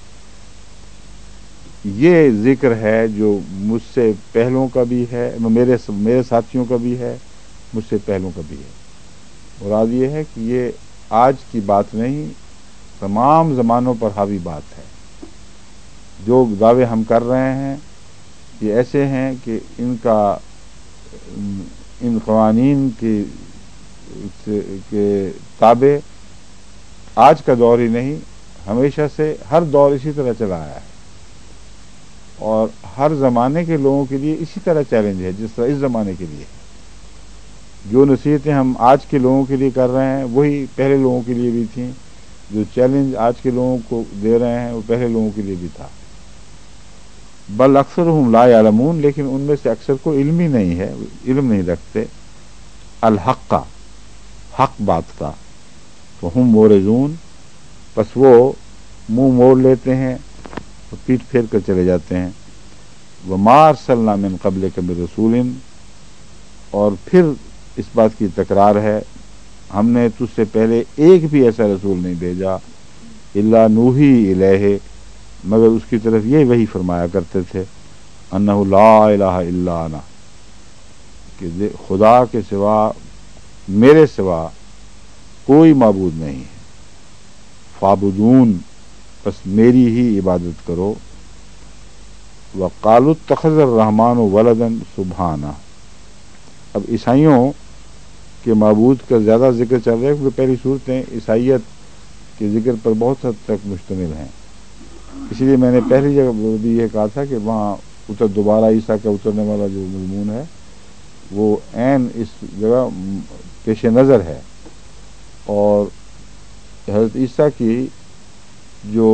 یہ ذکر ہے جو مجھ سے پہلوں کا بھی ہے، میرے میرے ساتھیوں کا بھی ہے، مجھ سے پہلوں کا بھی ہے. مراد یہ ہے کہ یہ آج کی بات نہیں، تمام زمانوں پر حاوی بات ہے. جو دعوے ہم کر رہے ہیں یہ ایسے ہیں کہ ان کا ان قوانین کی کے تابع آج کا دور ہی نہیں، ہمیشہ سے ہر دور اسی طرح چلا آیا ہے، اور ہر زمانے کے لوگوں کے لیے اسی طرح چیلنج ہے جس طرح اس زمانے کے لیے ہے۔ جو نصیحتیں ہم آج کے لوگوں کے لیے کر رہے ہیں وہی پہلے لوگوں کے لیے بھی تھیں، جو چیلنج آج کے لوگوں کو دے رہے ہیں وہ پہلے لوگوں کے لیے بھی تھا۔ بل اکثرہم لا یعلمون، لیکن ان میں سے اکثر کو علم ہی نہیں ہے، علم نہیں رکھتے الحق کا، حق بات کا، فہم مورزون، پس وہ منہ موڑ لیتے ہیں اور پیٹ پھیر کر چلے جاتے ہیں۔ وما ارسلنا من قبلک من رسول، اور پھر اس بات کی تکرار ہے، ہم نے تجھ سے پہلے ایک بھی ایسا رسول نہیں بھیجا، الا نوحی الیہ، مگر اس کی طرف یہ وحی فرمایا کرتے تھے، انہ لا الہ الا انا، کہ خدا کے سوا، میرے سوا کوئی معبود نہیں ہے، فاعبدون، بس میری ہی عبادت کرو۔ وقالوا اتخذ الرحمن ولدا سبحانہ، اب عیسائیوں کے معبود کا زیادہ ذکر چل رہا ہے کیونکہ پہلی صورتیں عیسائیت کے ذکر پر بہت حد تک مشتمل ہیں، اسی لیے میں نے پہلی جگہ بھی یہ کہا تھا کہ وہاں اتر دوبارہ عیسیٰ کا اترنے والا جو مضمون ہے وہ عین اس جگہ پیش نظر ہے، اور حضرت عیسیٰ کی جو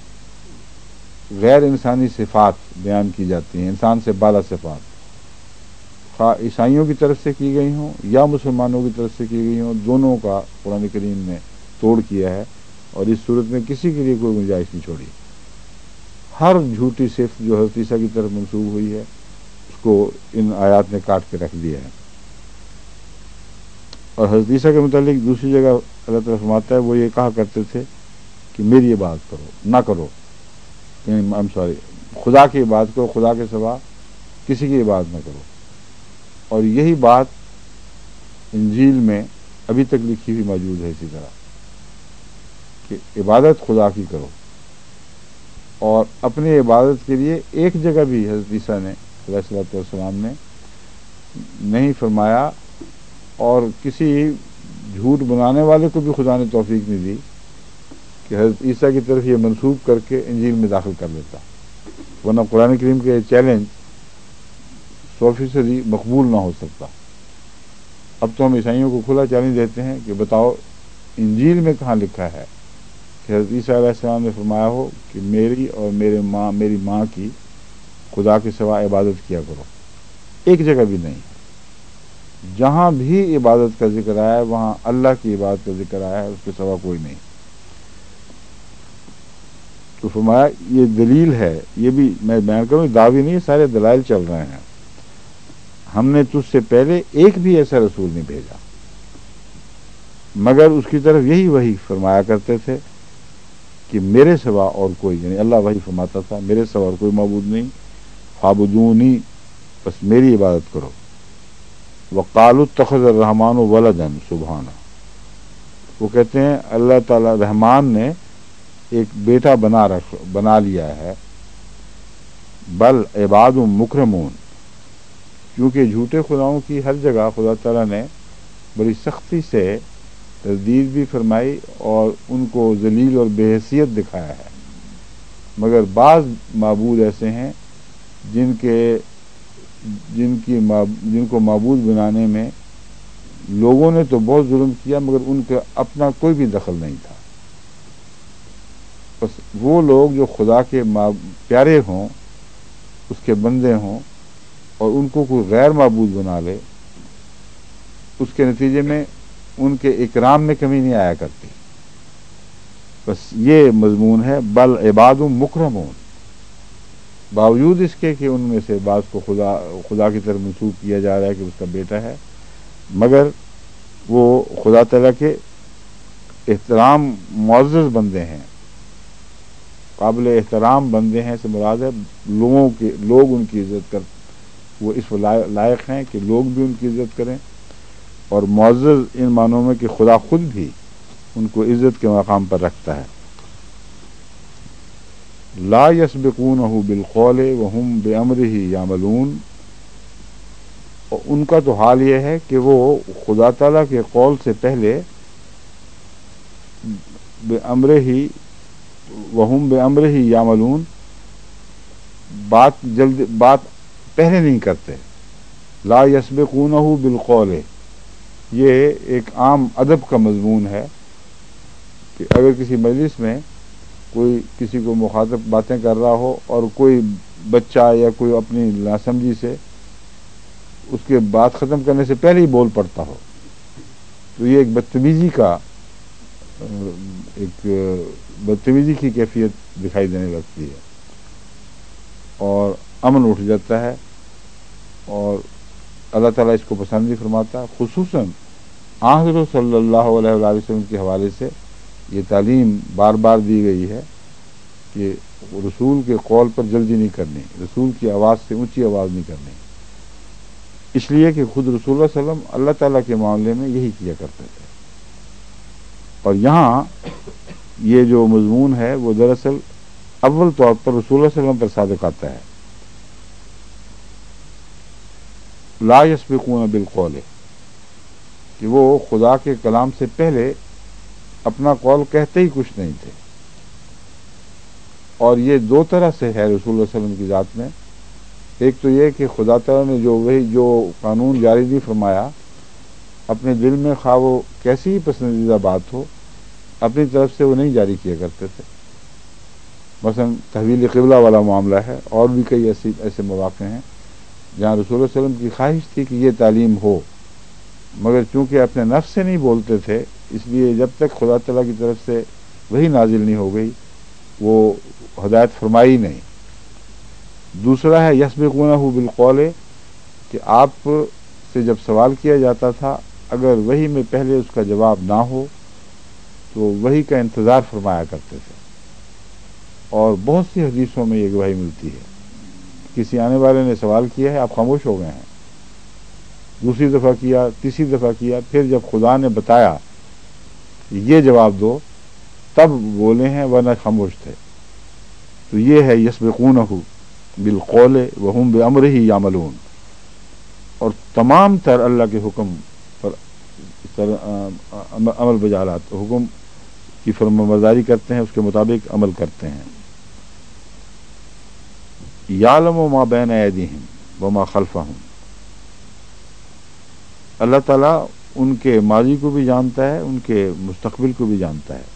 غیر انسانی صفات بیان کی جاتی ہیں، انسان سے بالا صفات، خواہ عیسائیوں کی طرف سے کی گئی ہوں یا مسلمانوں کی طرف سے کی گئی ہوں، دونوں کا قرآن کریم نے توڑ کیا ہے، اور اس صورت میں کسی کے لیے کوئی گنجائش نہیں چھوڑی۔ ہر جھوٹی صفت جو حضرت عیسیٰ کی طرف منسوب ہوئی ہے اس کو ان آیات نے کاٹ کے رکھ دیا ہے۔ اور حضرت عیسیٰ کے متعلق دوسری جگہ اللہ تعالیٰ فرماتا ہے، وہ یہ کہا کرتے تھے کہ میری عبادت کرو، نہ کرو، I'm sorry، خدا کی عبادت کرو، خدا کے سوا کسی کی عبادت نہ کرو۔ اور یہی بات انجیل میں ابھی تک لکھی ہوئی موجود ہے اسی طرح کہ عبادت خدا کی کرو، اور اپنی عبادت کے لیے ایک جگہ بھی حضرت عیسیٰ نے علیہ الصلوۃ والسلام نے نہیں فرمایا، اور کسی جھوٹ بنانے والے کو بھی خدا نے توفیق نہیں دی کہ حضرت عیسیٰ کی طرف یہ منسوب کر کے انجیل میں داخل کر لیتا، ورنہ قرآن کریم کے چیلنج سو فیصدی مقبول نہ ہو سکتا۔ اب تو ہم عیسائیوں کو کھلا چیلنج دیتے ہیں کہ بتاؤ انجیل میں کہاں لکھا ہے کہ حضرت عیسیٰ علیہ السلام نے فرمایا ہو کہ میری اور میرے ماں میری ماں کی خدا کے سوا عبادت کیا کرو۔ ایک جگہ بھی نہیں، جہاں بھی عبادت کا ذکر آیا ہے وہاں اللہ کی عبادت کا ذکر آیا ہے، اس کے سوا کوئی نہیں۔ تو فرمایا یہ دلیل ہے، یہ بھی میں بیان کروں دعوی نہیں، سارے دلائل چل رہے ہیں، ہم نے تجھ سے پہلے ایک بھی ایسا رسول نہیں بھیجا مگر اس کی طرف یہی وحی فرمایا کرتے تھے کہ میرے سوا اور کوئی، یعنی اللہ وحی فرماتا تھا میرے سوا اور کوئی معبود نہیں، فاعبدونی، بس میری عبادت کرو۔ وقالوا اتخذ الرحمن ولدا سبحانہ، وہ کہتے ہیں اللہ تعالی رحمان نے ایک بیٹا بنا رکھ بنا لیا ہے، بل عباد مکرمون، کیونکہ جھوٹے خداؤں کی ہر جگہ خدا تعالیٰ نے بڑی سختی سے تردید بھی فرمائی اور ان کو ذلیل اور بے حیثیت دکھایا ہے، مگر بعض معبود ایسے ہیں جن کے جن کی جن کو معبود بنانے میں لوگوں نے تو بہت ظلم کیا مگر ان کا اپنا کوئی بھی دخل نہیں تھا۔ بس وہ لوگ جو خدا کے پیارے ہوں، اس کے بندے ہوں، اور ان کو کوئی غیر معبود بنا لے، اس کے نتیجے میں ان کے اکرام میں کمی نہیں آیا کرتی۔ بس یہ مضمون ہے، بل عباد مکرمون، باوجود اس کے کہ ان میں سے بعض کو خدا خدا کی طرف منسوب کیا جا رہا ہے کہ اس کا بیٹا ہے، مگر وہ خدا تعالیٰ کے احترام معزز بندے ہیں، قابل احترام بندے ہیں، سے مراد ہے لوگوں کے لوگ ان کی عزت کر وہ اس لائق ہیں کہ لوگ بھی ان کی عزت کریں، اور معزز ان معنوں میں کہ خدا خود بھی ان کو عزت کے مقام پر رکھتا ہے۔ لا یسبقونہ بالقول وہم بامرہ یعملون، اور ان کا تو حال یہ ہے کہ وہ خدا تعالیٰ کے قول سے پہلے بے امر ہی وہم بے امر ہی یعملون، بات جلد بات پہلے نہیں کرتے. لا یسبقونہ بالقول، یہ ایک عام ادب کا مضمون ہے کہ اگر کسی مجلس میں کوئی کسی کو مخاطب باتیں کر رہا ہو اور کوئی بچہ یا کوئی اپنی ناسمجھی سے اس کے بات ختم کرنے سے پہلے ہی بول پڑتا ہو، تو یہ ایک بدتمیزی کا ایک بدتمیزی کی کیفیت دکھائی دینے لگتی ہے اور امن اٹھ جاتا ہے، اور اللہ تعالیٰ اس کو پسند نہیں فرماتا. خصوصاً حضرت صلی اللہ علیہ وآلہ وسلم کے حوالے سے یہ تعلیم بار بار دی گئی ہے کہ رسول کے قول پر جلدی نہیں کرنی، رسول کی آواز سے اونچی آواز نہیں کرنی، اس لیے کہ خود رسول اللہ صلی اللہ علیہ وسلم اللہ تعالیٰ کے معاملے میں یہی کیا کرتے تھے. اور یہاں یہ جو مضمون ہے وہ دراصل اول طور پر رسول اللہ صلی اللہ علیہ وسلم پر صادق آتا ہے. لا یسبقون بالقول، کہ وہ خدا کے کلام سے پہلے اپنا قول کہتے ہی کچھ نہیں تھے. اور یہ دو طرح سے ہے رسول اللہ صلی اللہ علیہ وسلم کی ذات میں. ایک تو یہ کہ خدا تعالیٰ نے جو وہی جو قانون جاری نہیں فرمایا، اپنے دل میں خواہ وہ کیسی ہی پسندیدہ بات ہو، اپنی طرف سے وہ نہیں جاری کیا کرتے تھے. مثلا تحویل قبلہ والا معاملہ ہے، اور بھی کئی ایسی ایسے مواقع ہیں جہاں رسول اللہ صلی اللہ علیہ وسلم کی خواہش تھی کہ یہ تعلیم ہو، مگر چونکہ اپنے نفس سے نہیں بولتے تھے، اس لیے جب تک خدا تعالیٰ کی طرف سے وہی نازل نہیں ہو گئی وہ ہدایت فرمائی نہیں. دوسرا ہے یسبقونہ بالقول، کہ آپ سے جب سوال کیا جاتا تھا اگر وہی میں پہلے اس کا جواب نہ ہو تو وہی کا انتظار فرمایا کرتے تھے. اور بہت سی حدیثوں میں یہ گواہی ملتی ہے، کسی آنے والے نے سوال کیا ہے، آپ خاموش ہو گئے ہیں، دوسری دفعہ کیا، تیسری دفعہ کیا، پھر جب خدا نے بتایا یہ جواب دو تب بولے ہیں، ورنہ خاموش تھے. تو یہ ہے یسبقونہ بالقول وہم بامرہ یعملون. اور تمام تر اللہ کے حکم پر عمل بجا لاتے، حکم کی فرمانبرداری کرتے ہیں، اس کے مطابق عمل کرتے ہیں. یعلم ما بین ایدیہم وما خلفہم، اللہ تعالیٰ ان کے ماضی کو بھی جانتا ہے، ان کے مستقبل کو بھی جانتا ہے.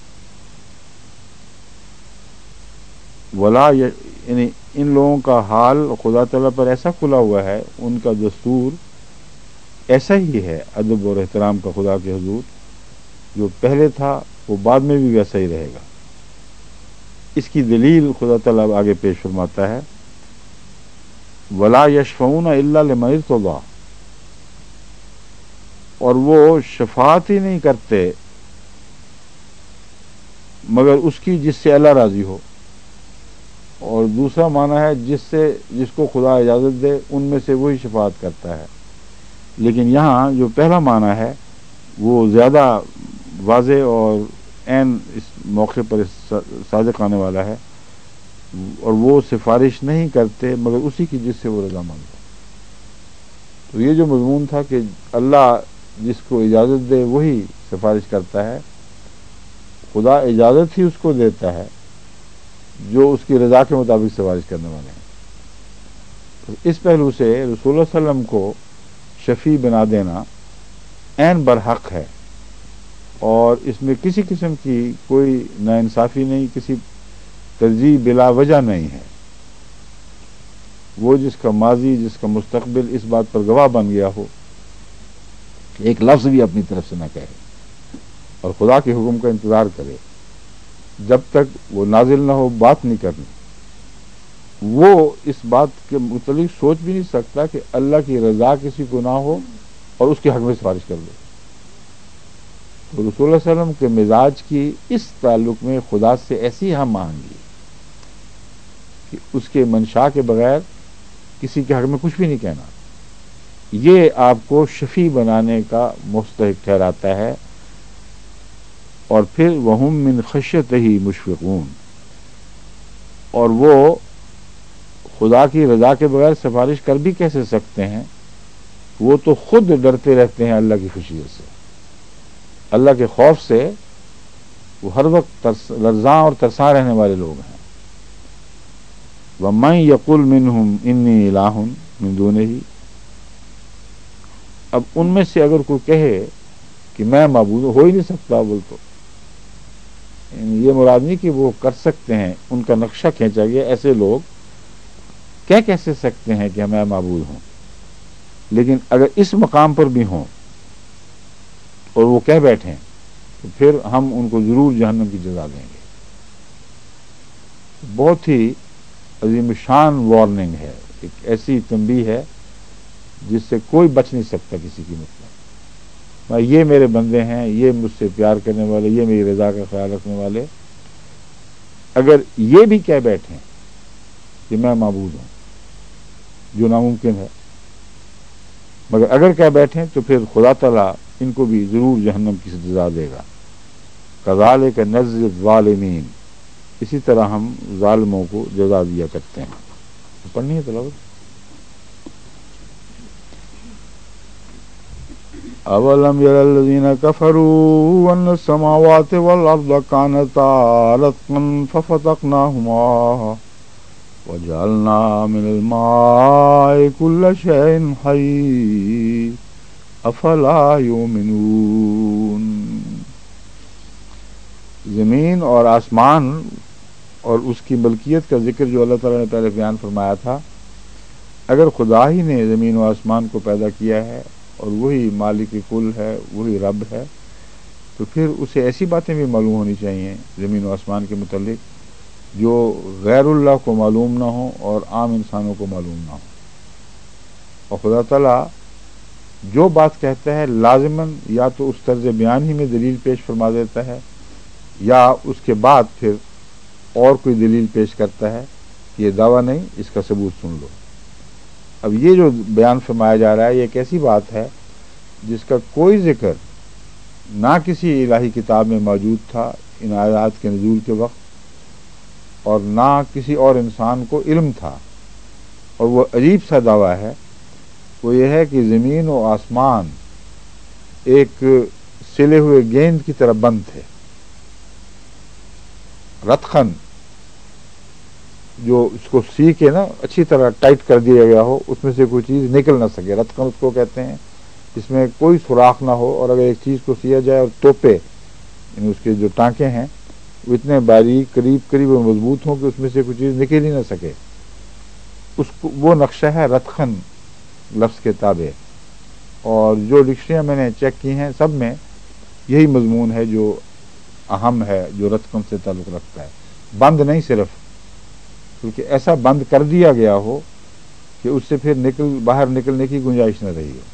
ولا یعنی ان لوگوں کا حال خدا تعالیٰ پر ایسا کھلا ہوا ہے، ان کا دستور ایسا ہی ہے ادب اور احترام کا خدا کے حضور، جو پہلے تھا وہ بعد میں بھی ویسا ہی رہے گا. اس کی دلیل خدا تعالیٰ آگے پیش فرماتا ہے، ولا یشفعون الا لمن ارتضی، اور وہ شفاعت ہی نہیں کرتے مگر اس کی جس سے اللہ راضی ہو. اور دوسرا معنی ہے جس سے جس کو خدا اجازت دے ان میں سے وہی شفاعت کرتا ہے. لیکن یہاں جو پہلا معنی ہے وہ زیادہ واضح اور عین اس موقع پر صادق آنے والا ہے، اور وہ سفارش نہیں کرتے مگر اسی کی جس سے وہ رضامند ہو. تو یہ جو مضمون تھا کہ اللہ جس کو اجازت دے وہی سفارش کرتا ہے، خدا اجازت ہی اس کو دیتا ہے جو اس کی رضا کے مطابق سفارش کرنے والے ہیں. تو اس پہلو سے رسول اللہ صلی اللہ علیہ وسلم کو شفیع بنا دینا عین برحق ہے، اور اس میں کسی قسم کی کوئی ناانصافی نہیں، کسی ترجیح بلا وجہ نہیں ہے. وہ جس کا ماضی جس کا مستقبل اس بات پر گواہ بن گیا ہو، ایک لفظ بھی اپنی طرف سے نہ کہے اور خدا کے حکم کا انتظار کرے، جب تک وہ نازل نہ ہو بات نہیں کرنی. وہ اس بات کے متعلق سوچ بھی نہیں سکتا کہ اللہ کی رضا کسی کو نہ ہو اور اس کے حق میں سفارش کر دے. تو رسول اللہ صلی اللہ علیہ وسلم کے مزاج کی اس تعلق میں خدا سے ایسی ہم آہنگی کہ اس کے منشا کے بغیر کسی کے حق میں کچھ بھی نہیں کہنا، یہ آپ کو شفیع بنانے کا مستحق ٹھہراتا ہے. اور پھر وہم من خشیتہ مشفقون، اور وہ خدا کی رضا کے بغیر سفارش کر بھی کیسے سکتے ہیں وہ تو خود ڈرتے رہتے ہیں اللہ کی خوشی سے، اللہ کے خوف سے وہ ہر وقت لرزاں اور ترساں رہنے والے لوگ ہیں۔ وَمَن يَقُلْ مِنْهُمْ إِنِّي إِلَٰهٌ مِّن دُونِهِ، اب ان میں سے اگر کوئی کہے کہ میں معبود ہو ہی نہیں سکتا، بول تو یعنی یہ مراد نہیں کہ وہ کر سکتے ہیں، ان کا نقشہ کھینچا گیا، ایسے لوگ کہہ کیسے سکتے ہیں کہ میں معبود ہوں، لیکن اگر اس مقام پر بھی ہوں اور وہ کہہ بیٹھیں تو پھر ہم ان کو ضرور جہنم کی جزا دیں گے۔ بہت ہی عظیم شان وارننگ ہے، ایک ایسی تنبیہ ہے جس سے کوئی بچ نہیں سکتا کسی کی مطلب۔ یہ میرے بندے ہیں، یہ مجھ سے پیار کرنے والے، یہ میری رضا کا خیال رکھنے والے، اگر یہ بھی کہہ بیٹھیں کہ میں معبود ہوں، جو ناممکن ہے، مگر اگر کہہ بیٹھیں تو پھر خدا تعالیٰ ان کو بھی ضرور جہنم کی سزا دے گا۔ کذالک نجزی الظالمین، اسی طرح ہم ظالموں کو جزا دیا کرتے ہیں۔ پڑھنی ہے تلاوت؟ اولم یر الذین کفروا ان السماوات والارض کانتا رتقا ففتقناهما وجعلنا من الماء كل شيء حي افلا یؤمنون۔ زمین اور آسمان اور اس کی ملکیت کا ذکر جو اللہ تعالیٰ نے پہلے بیان فرمایا تھا، اگر خدا ہی نے زمین و آسمان کو پیدا کیا ہے اور وہی مالک کل ہے، وہی رب ہے، تو پھر اسے ایسی باتیں بھی معلوم ہونی چاہیے زمین و آسمان کے متعلق جو غیر اللہ کو معلوم نہ ہو اور عام انسانوں کو معلوم نہ ہو۔ اور خدا تعالیٰ جو بات کہتا ہے لازماً یا تو اس طرز بیان ہی میں دلیل پیش فرما دیتا ہے، یا اس کے بعد پھر اور کوئی دلیل پیش کرتا ہے کہ یہ دعویٰ نہیں، اس کا ثبوت سن لو۔ اب یہ جو بیان فرمایا جا رہا ہے یہ ایک ایسی بات ہے جس کا کوئی ذکر نہ کسی الہی کتاب میں موجود تھا ان آیات کے نزول کے وقت، اور نہ کسی اور انسان کو علم تھا، اور وہ عجیب سا دعویٰ ہے۔ وہ یہ ہے کہ زمین و آسمان ایک سلے ہوئے گیند کی طرح بند تھے، رتخن، جو اس کو سی کے نا اچھی طرح ٹائٹ کر دیا گیا ہو، اس میں سے کوئی چیز نکل نہ سکے، رتخن اس کو کہتے ہیں، اس میں کوئی سوراخ نہ ہو، اور اگر ایک چیز کو سیا جائے اور توپے، یعنی اس کے جو ٹانکے ہیں وہ اتنے باریک قریب قریب اور مضبوط ہوں کہ اس میں سے کوئی چیز نکل ہی نہ سکے، اس کو وہ نقشہ ہے رتخن لفظ کے تابع۔ اور جو ڈکشنریاں میں نے چیک کی ہیں سب میں یہی مضمون ہے جو اہم ہے، جو رتخن سے تعلق رکھتا ہے، بند نہیں صرف، کیونکہ ایسا بند کر دیا گیا ہو کہ اس سے پھر نکل باہر نکلنے کی گنجائش نہ رہی ہو۔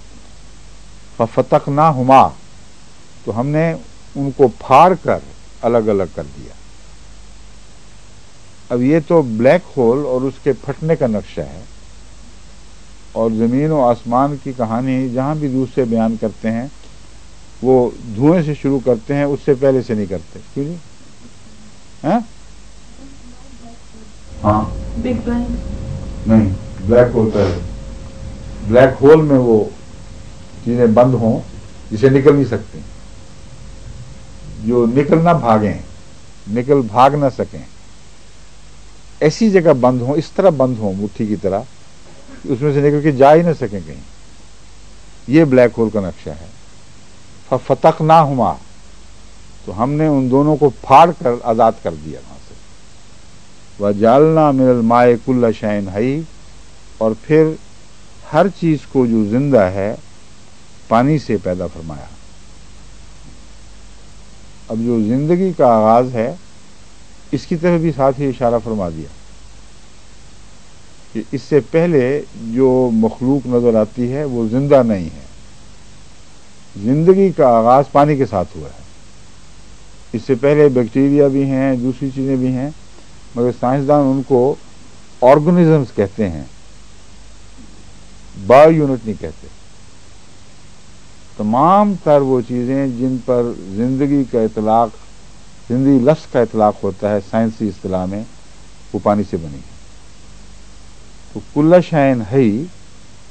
ففتقناہما، تو ہم نے ان کو پھاڑ کر الگ الگ کر دیا۔ اب یہ تو بلیک ہول اور اس کے پھٹنے کا نقشہ ہے، اور زمین و آسمان کی کہانی جہاں بھی دوسرے بیان کرتے ہیں وہ دھوئیں سے شروع کرتے ہیں، اس سے پہلے سے نہیں کرتے۔ کیوں جی؟ ہاں ہاں بگ بینگ نہیں، بلیک ہول پہلے، بلیک ہول میں وہ چیزیں بند ہوں جسے نکل نہیں سکتے، جو نکل نہ بھاگیں، نکل بھاگ نہ سکیں، ایسی جگہ بند ہوں، اس طرح بند ہوں مٹھی کی طرح کہ اس میں سے نکل کے جا ہی نہ سکیں کہیں، یہ بلیک ہول کا نقشہ ہے۔ ففتقناہما، تو ہم نے ان دونوں کو پھاڑ کر آزاد کر دیا وہاں سے۔ وجعلنا من الماء كل شيء حي، اور پھر ہر چیز کو جو زندہ ہے پانی سے پیدا فرمایا۔ اب جو زندگی کا آغاز ہے اس کی طرف بھی ساتھ ہی اشارہ فرما دیا کہ اس سے پہلے جو مخلوق نظر آتی ہے وہ زندہ نہیں ہے، زندگی کا آغاز پانی کے ساتھ ہوا ہے۔ اس سے پہلے بیکٹیریا بھی ہیں، دوسری چیزیں بھی ہیں، مگر سائنسدان ان کو آرگنزمز کہتے ہیں، بایو یونٹ نہیں کہتے۔ تمام تر وہ چیزیں جن پر زندگی کا اطلاق، زندگی لفظ کا اطلاق ہوتا ہے سائنسی اصطلاح میں، وہ پانی سے بنی ہے۔ تو کل شیء حی،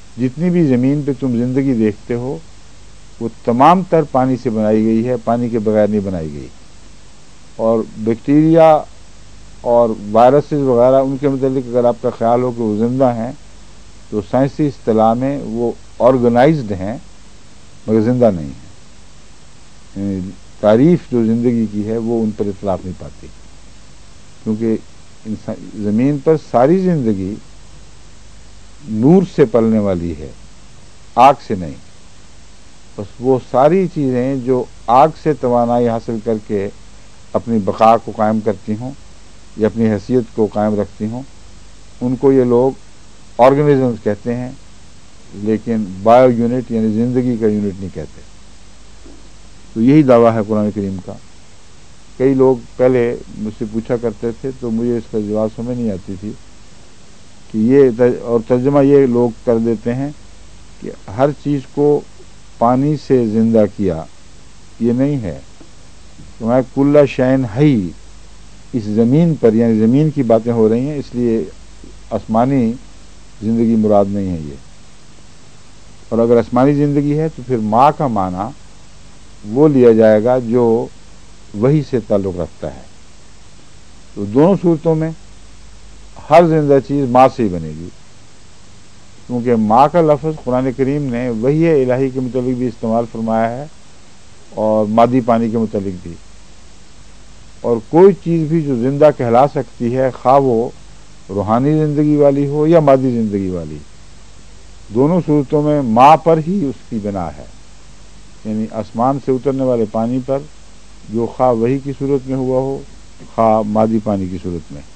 جتنی بھی زمین پہ تم زندگی دیکھتے ہو وہ تمام تر پانی سے بنائی گئی ہے، پانی کے بغیر نہیں بنائی گئی. اور بیکٹیریا اور وائرسز وغیرہ ان کے متعلق اگر آپ کا خیال ہو کہ وہ زندہ ہیں تو سائنسی اصطلاح میں وہ آرگنائزڈ ہیں مگر زندہ نہیں ہیں. یعنی تعریف جو زندگی کی ہے وہ ان پر اطلاق نہیں پاتی، کیونکہ زمین پر ساری زندگی نور سے پلنے والی ہے، آگ سے نہیں. بس وہ ساری چیزیں جو آگ سے توانائی حاصل کر کے اپنی بقا کو قائم کرتی ہوں یا اپنی حیثیت کو قائم رکھتی ہوں ان کو یہ لوگ آرگنزمز کہتے ہیں، لیکن بایو یونٹ یعنی زندگی کا یونٹ نہیں کہتے. تو یہی دعویٰ ہے قرآن کریم کا. کئی لوگ پہلے مجھ سے پوچھا کرتے تھے تو مجھے اس کا جواب سمجھ نہیں آتی تھی کہ یہ، اور ترجمہ یہ لوگ کر دیتے ہیں کہ ہر چیز کو پانی سے زندہ کیا. یہ نہیں ہے. تمہیں کل شین ہی اس زمین پر، یعنی زمین کی باتیں ہو رہی ہیں، اس لیے آسمانی زندگی مراد نہیں ہے یہ. اور اگر آسمانی زندگی ہے تو پھر ماں کا معنی وہ لیا جائے گا جو وہی سے تعلق رکھتا ہے. تو دونوں صورتوں میں ہر زندہ چیز ماں سے ہی بنے گی، کیونکہ ماں کا لفظ قرآن کریم نے وحی الہی کے متعلق بھی استعمال فرمایا ہے اور مادی پانی کے متعلق بھی. اور کوئی چیز بھی جو زندہ کہلا سکتی ہے، خواہ وہ روحانی زندگی والی ہو یا مادی زندگی والی، دونوں صورتوں میں ماں پر ہی اس کی بنا ہے. یعنی آسمان سے اترنے والے پانی پر، جو خواہ وحی کی صورت میں ہوا ہو خواہ مادی پانی کی صورت میں.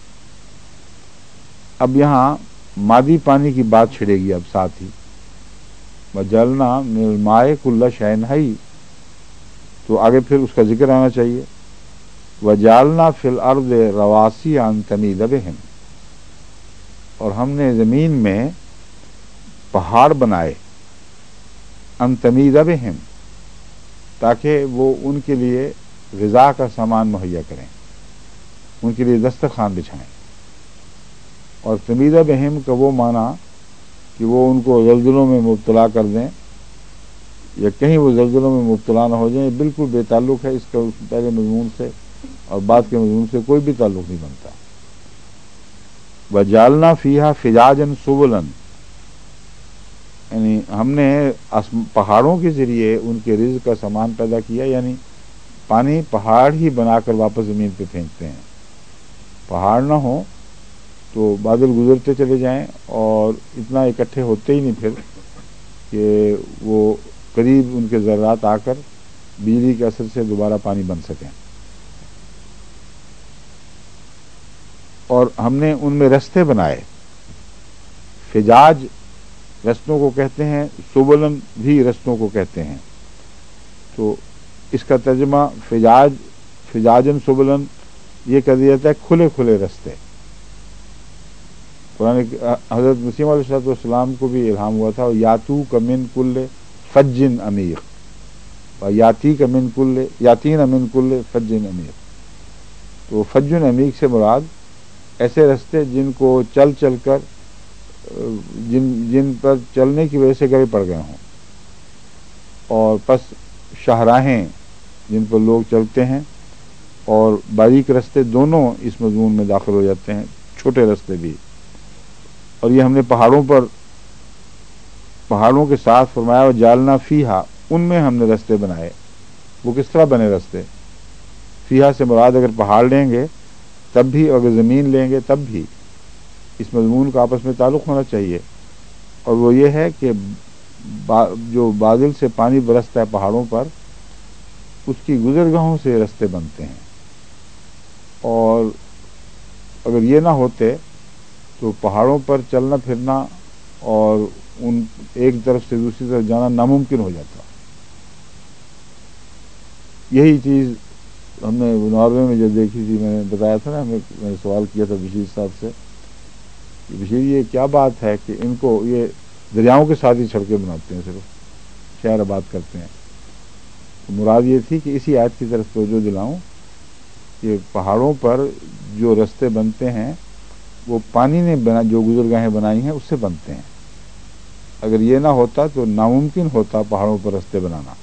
اب یہاں مادی پانی کی بات چھڑے گی اب ساتھ ہی. وجعلنا من الماء کل شیء حی، تو آگے پھر اس کا ذکر آنا چاہیے. وجعلنا فی الارض رواسی ان تمید بہم، اور ہم نے زمین میں پہاڑ بنائے، ان تمید بہم، تاکہ وہ ان کے لیے غذا کا سامان مہیا کریں، ان کے لیے دسترخوان بچھائیں. اور تمیدہ بہم کا وہ معنی کہ وہ ان کو زلزلوں میں مبتلا کر دیں یا کہیں وہ زلزلوں میں مبتلا نہ ہو جائیں، بالکل بے تعلق ہے. اس کا اس پہلے مضمون سے اور بعد کے مضمون سے کوئی بھی تعلق نہیں بنتا. وجعلنا فیہا فجاجا سبلا، یعنی ہم نے پہاڑوں کے ذریعے ان کے رزق کا سامان پیدا کیا. یعنی پانی پہاڑ ہی بنا کر واپس زمین پہ پھینکتے ہیں. پہاڑ نہ ہو تو بادل گزرتے چلے جائیں اور اتنا اکٹھے ہوتے ہی نہیں پھر کہ وہ قریب ان کے ذرات آ کر بجلی کے اثر سے دوبارہ پانی بن سکیں. اور ہم نے ان میں رستے بنائے. فجاج رستوں کو کہتے ہیں، سبلن بھی رستوں کو کہتے ہیں. تو اس کا ترجمہ فجاج فجاجن سبلن یہ کر دیا جاتا ہے کھلے کھلے رستے. قرآن حضرت مسیح علیہ السلام کو بھی الہام ہوا تھا، یاتو کا من کل فجن عمیق، یاتی کا من کل یاتین من کل فجن عمیق. تو فجن عمیق سے مراد ایسے رستے جن کو چل چل کر جن جن پر چلنے کی وجہ سے گڑے پڑ گئے ہوں، اور پس شاہراہیں جن پر لوگ چلتے ہیں، اور باریک رستے دونوں اس مضمون میں داخل ہو جاتے ہیں، چھوٹے رستے بھی. اور یہ ہم نے پہاڑوں پر پہاڑوں کے ساتھ فرمایا وجعلنا فیہا، ان میں ہم نے رستے بنائے. وہ کس طرح بنے رستے؟ فیہا سے مراد اگر پہاڑ لیں گے تب بھی، اگر زمین لیں گے تب بھی اس مضمون کا آپس میں تعلق ہونا چاہیے. اور وہ یہ ہے کہ با جو بادل سے پانی برستا ہے پہاڑوں پر، اس کی گزرگاہوں سے رستے بنتے ہیں. اور اگر یہ نہ ہوتے تو پہاڑوں پر چلنا پھرنا اور ان ایک طرف سے دوسری طرف جانا ناممکن ہو جاتا. یہی چیز ہم نے ناروے میں جب دیکھی تھی، میں نے بتایا تھا نا، ہمیں میں نے سوال کیا تھا بشیر صاحب سے کہ بشیر یہ کیا بات ہے کہ ان کو یہ دریاؤں کے ساتھ ہی سڑکیں بناتے ہیں، صرف شہر آباد کرتے ہیں. تو مراد یہ تھی کہ اسی آیت کی طرف توجہ دلاؤں کہ پہاڑوں پر جو رستے بنتے ہیں وہ پانی نے بنا جو گزرگاہیں بنائی ہیں اس سے بنتے ہیں. اگر یہ نہ ہوتا تو ناممکن ہوتا پہاڑوں پر راستے بنانا.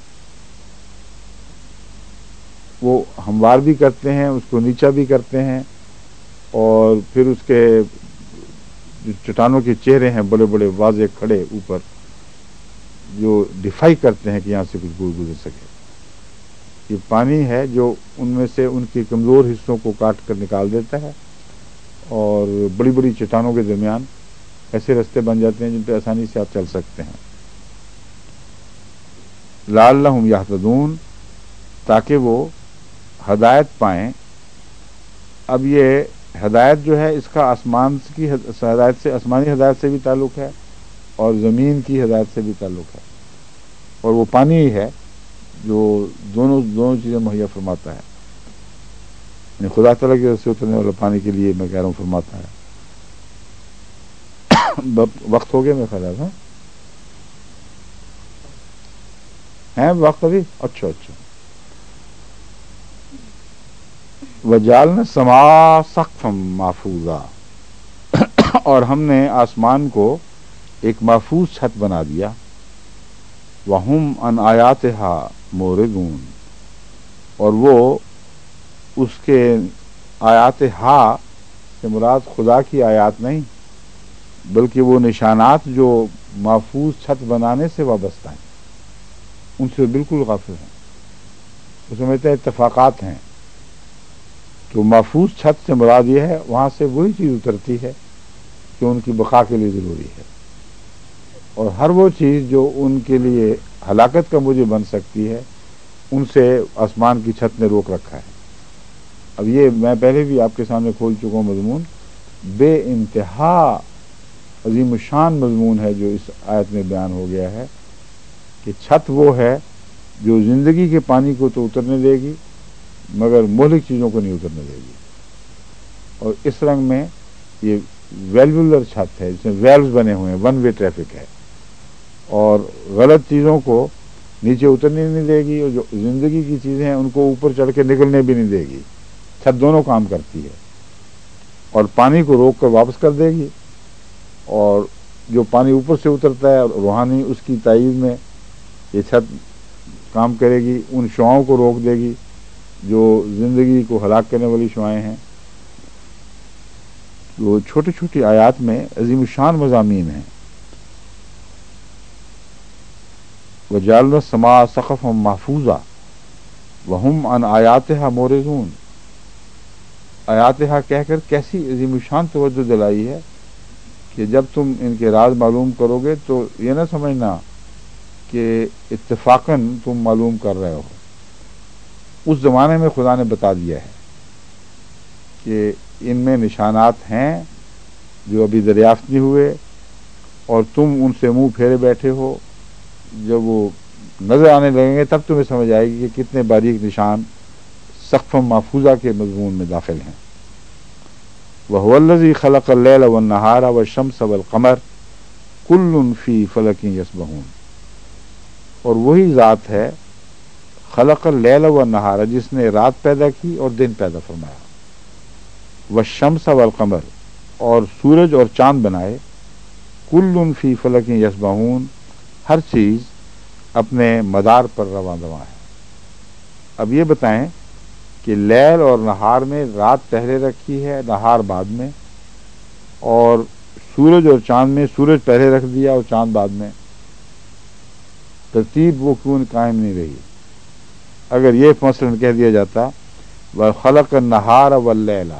وہ ہموار بھی کرتے ہیں، اس کو نیچا بھی کرتے ہیں، اور پھر اس کے جو چٹانوں کے چہرے ہیں بڑے بڑے واضح کھڑے اوپر، جو ڈیفائی کرتے ہیں کہ یہاں سے کچھ گزر سکے. یہ پانی ہے جو ان میں سے ان کے کمزور حصوں کو کاٹ کر نکال دیتا ہے، اور بڑی بڑی چٹانوں کے درمیان ایسے راستے بن جاتے ہیں جن پہ آسانی سے آپ چل سکتے ہیں. لعلہم یہتدون، تاکہ وہ ہدایت پائیں. اب یہ ہدایت جو ہے اس کا آسمان کی ہدایت سے، آسمانی ہدایت سے بھی تعلق ہے اور زمین کی ہدایت سے بھی تعلق ہے، اور وہ پانی ہی ہے جو دونوں دونوں چیزیں مہیا فرماتا ہے. یعنی خدا تعالیٰ کی طرف سے اترنے والے پانی کے لیے میں کہہ رہا ہوں فرماتا ہے. وقت ہو گیا میرے خیال ہے، ہیں وقت ابھی؟ اچھا اچھا. وَجَعَلْنَا السَّمَاءَ سَقْفًا مَحْفُوظًا، اور ہم نے آسمان کو ایک محفوظ چھت بنا دیا. وَهُمْ عَنْ آيَاتِهَا مُعْرِضُونَ، اور وہ اس کے آیات ہا سے مراد خدا کی آیات نہیں، بلکہ وہ نشانات جو محفوظ چھت بنانے سے وابستہ ہیں ان سے بالکل غافل ہیں. وہ سمجھتے ہیں اتفاقات ہیں. تو محفوظ چھت سے مراد یہ ہے وہاں سے وہی چیز اترتی ہے کہ ان کی بقا کے لیے ضروری ہے، اور ہر وہ چیز جو ان کے لیے ہلاکت کا موجب بن سکتی ہے ان سے آسمان کی چھت نے روک رکھا ہے. اب یہ میں پہلے بھی آپ کے سامنے کھول چکا ہوں مضمون، بے انتہا عظیم الشان مضمون ہے جو اس آیت میں بیان ہو گیا ہے کہ چھت وہ ہے جو زندگی کے پانی کو تو اترنے دے گی مگر مہلک چیزوں کو نہیں اترنے دے گی. اور اس رنگ میں یہ ویلولر چھت ہے جس میں ویلوز بنے ہوئے ہیں، ون وے ٹریفک ہے، اور غلط چیزوں کو نیچے اترنے نہیں دے گی، اور جو زندگی کی چیزیں ہیں ان کو اوپر چڑھ کے نکلنے بھی نہیں دے گی. چھت دونوں کام کرتی ہے، اور پانی کو روک کر واپس کر دے گی، اور جو پانی اوپر سے اترتا ہے روحانی اس کی تائید میں یہ چھت کام کرے گی. ان شعاؤں کو روک دے گی جو زندگی کو ہلاک کرنے والی شعائیں ہیں. وہ چھوٹی چھوٹی آیات میں عظیم الشان مضامین ہیں. وَجَعَلْنَا السَّمَاءَ سَقْفًا مَحْفُوظًا وَهُمْ عَنْ آيَاتِهَا مُعْرِضُونَ. آیاتہا کہہ کر کیسی عظیم الشان توجہ دلائی ہے کہ جب تم ان کے راز معلوم کرو گے تو یہ نہ سمجھنا کہ اتفاقاً تم معلوم کر رہے ہو. اس زمانے میں خدا نے بتا دیا ہے کہ ان میں نشانات ہیں جو ابھی دریافت نہیں ہوئے، اور تم ان سے منہ پھیرے بیٹھے ہو. جب وہ نظر آنے لگیں گے تب تمہیں سمجھ آئے گی کہ کتنے باریک نشان سقف محفوظہ کے مضمون میں داخل ہیں. وَهُوَ الَّذِي خَلَقَ اللَّيْلَ وَالنَّهَارَ وَالشَّمْسَ وَالْقَمَرَ كُلٌّ فِي فَلَكٍ يَسْبَحُونَ. اور وہی ذات ہے خلق اللیل والنہار، جس نے رات پیدا کی اور دن پیدا فرمایا. والشمس والقمر، اور سورج اور چاند بنائے. کل فی فلک یسبحون، ہر چیز اپنے مدار پر رواں دواں ہے. اب یہ بتائیں کہ لیل اور نہار میں رات پہلے رکھی ہے نہار بعد میں، اور سورج اور چاند میں سورج پہلے رکھ دیا اور چاند بعد میں. ترتیب وہ کیوں قائم نہیں رہی؟ اگر یہ مثلاً کہہ دیا جاتا وَخَلَقَ النَّهَارَ وَاللَّيْلَ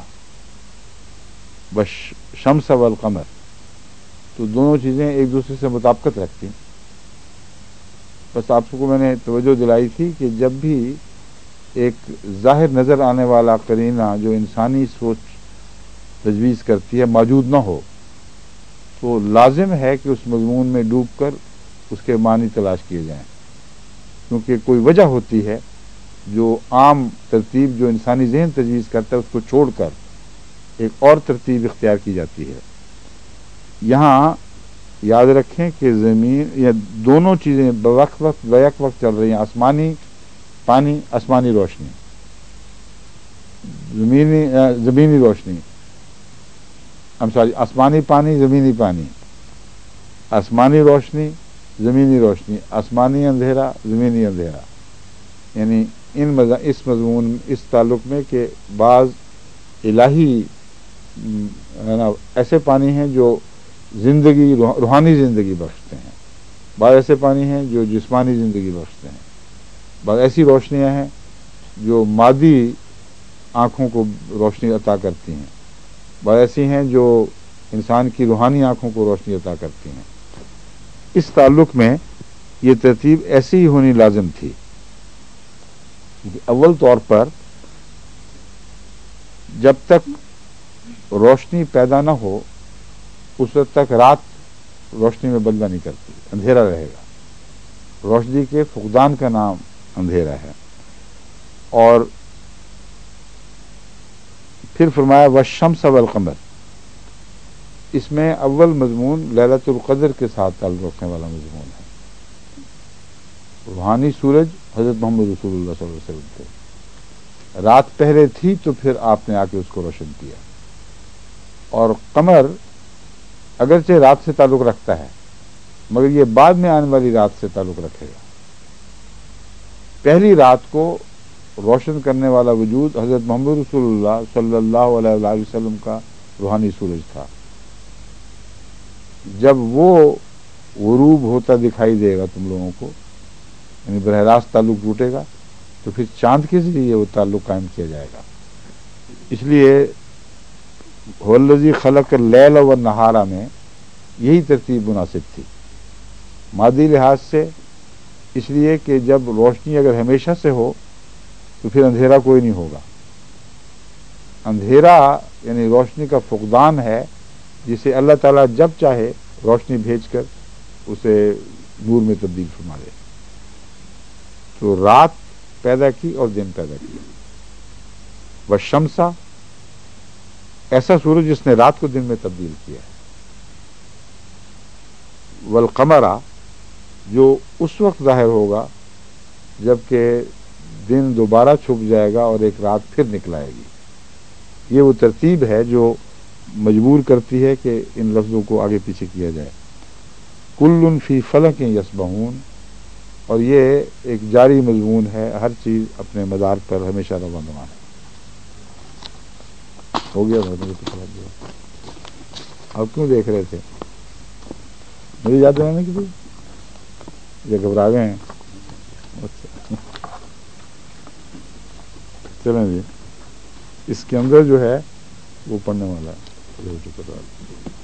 وَالشَّمْسَ وَالْقَمَرَ، تو دونوں چیزیں ایک دوسرے سے مطابقت رکھتی. بس آپ کو میں نے توجہ دلائی تھی کہ جب بھی ایک ظاہر نظر آنے والا قرینہ جو انسانی سوچ تجویز کرتی ہے موجود نہ ہو تو لازم ہے کہ اس مضمون میں ڈوب کر اس کے معنی تلاش کیے جائیں، کیونکہ کوئی وجہ ہوتی ہے جو عام ترتیب جو انسانی ذہن تجویز کرتا ہے اس کو چھوڑ کر ایک اور ترتیب اختیار کی جاتی ہے. یہاں یاد رکھیں کہ زمین یا دونوں چیزیں بوقت وقت بیک وقت چل رہی ہیں. آسمانی پانی، آسمانی روشنی، زمینی زمینی روشنی، ہم سوری آسمانی پانی، زمینی پانی، آسمانی روشنی زمینی روشنی، آسمانی اندھیرا زمینی اندھیرا، یعنی ان مز... اس مضمون اس تعلق میں کہ بعض الہی ہے نا ایسے پانی ہیں جو زندگی روحانی زندگی بخشتے ہیں، بعض ایسے پانی ہیں جو جسمانی زندگی بخشتے ہیں، بعض ایسی روشنیاں ہیں جو مادی آنکھوں کو روشنی عطا کرتی ہیں، بعض ایسی ہیں جو انسان کی روحانی آنکھوں کو روشنی عطا کرتی ہیں۔ اس تعلق میں یہ ترتیب ایسی ہی ہونی لازم تھی کہ اول طور پر جب تک روشنی پیدا نہ ہو اس وقت تک رات روشنی میں بدلہ نہیں کرتی، اندھیرا رہے گا، روشنی کے فقدان کا نام اندھیرا ہے۔ اور پھر فرمایا والشمس والقمر، اس میں اول مضمون لیلۃ القدر کے ساتھ تعلق رکھنے والا مضمون ہے۔ روحانی سورج حضرت محمد رسول اللہ صلی اللہ علیہ وسلم تھے، رات پہلے تھی تو پھر آپ نے آ کے اس کو روشن کیا، اور قمر اگرچہ رات سے تعلق رکھتا ہے مگر یہ بعد میں آنے والی رات سے تعلق رکھے گا۔ پہلی رات کو روشن کرنے والا وجود حضرت محمد رسول اللہ صلی اللہ علیہ وآلہ وسلم کا روحانی سورج تھا۔ جب وہ غروب ہوتا دکھائی دے گا تم لوگوں کو، یعنی براہ راست تعلق ٹوٹے گا، تو پھر چاند کے ذریعے وہ تعلق قائم کیا جائے گا۔ اس لیے هو الذی خلق اللیل والنہار میں یہی ترتیب مناسب تھی مادی لحاظ سے، اس لیے کہ جب روشنی اگر ہمیشہ سے ہو تو پھر اندھیرا کوئی نہیں ہوگا۔ اندھیرا یعنی روشنی کا فقدان ہے جسے اللہ تعالیٰ جب چاہے روشنی بھیج کر اسے نور میں تبدیل فرما دے۔ تو رات پیدا کی اور دن پیدا کی، والشمسا ایسا سورج جس نے رات کو دن میں تبدیل کیا ہے، والقمرا جو اس وقت ظاہر ہوگا جبکہ دن دوبارہ چھپ جائے گا اور ایک رات پھر نکل آئے گی۔ یہ وہ ترتیب ہے جو مجبور کرتی ہے کہ ان لفظوں کو آگے پیچھے کیا جائے۔ کل فی فلک یسبحون، اور یہ ایک جاری مضمون ہے، ہر چیز اپنے مدار پر ہمیشہ رواں رواں ہے۔ ہو گیا آپ کیوں دیکھ رہے تھے؟ مجھے یاد ہے نا کسی یہ گھبرا گئے ہیں؟ اچھا چلیں جی، اس کے اندر جو ہے وہ پڑھنے والا ہے، یہ ہو چکا تھا۔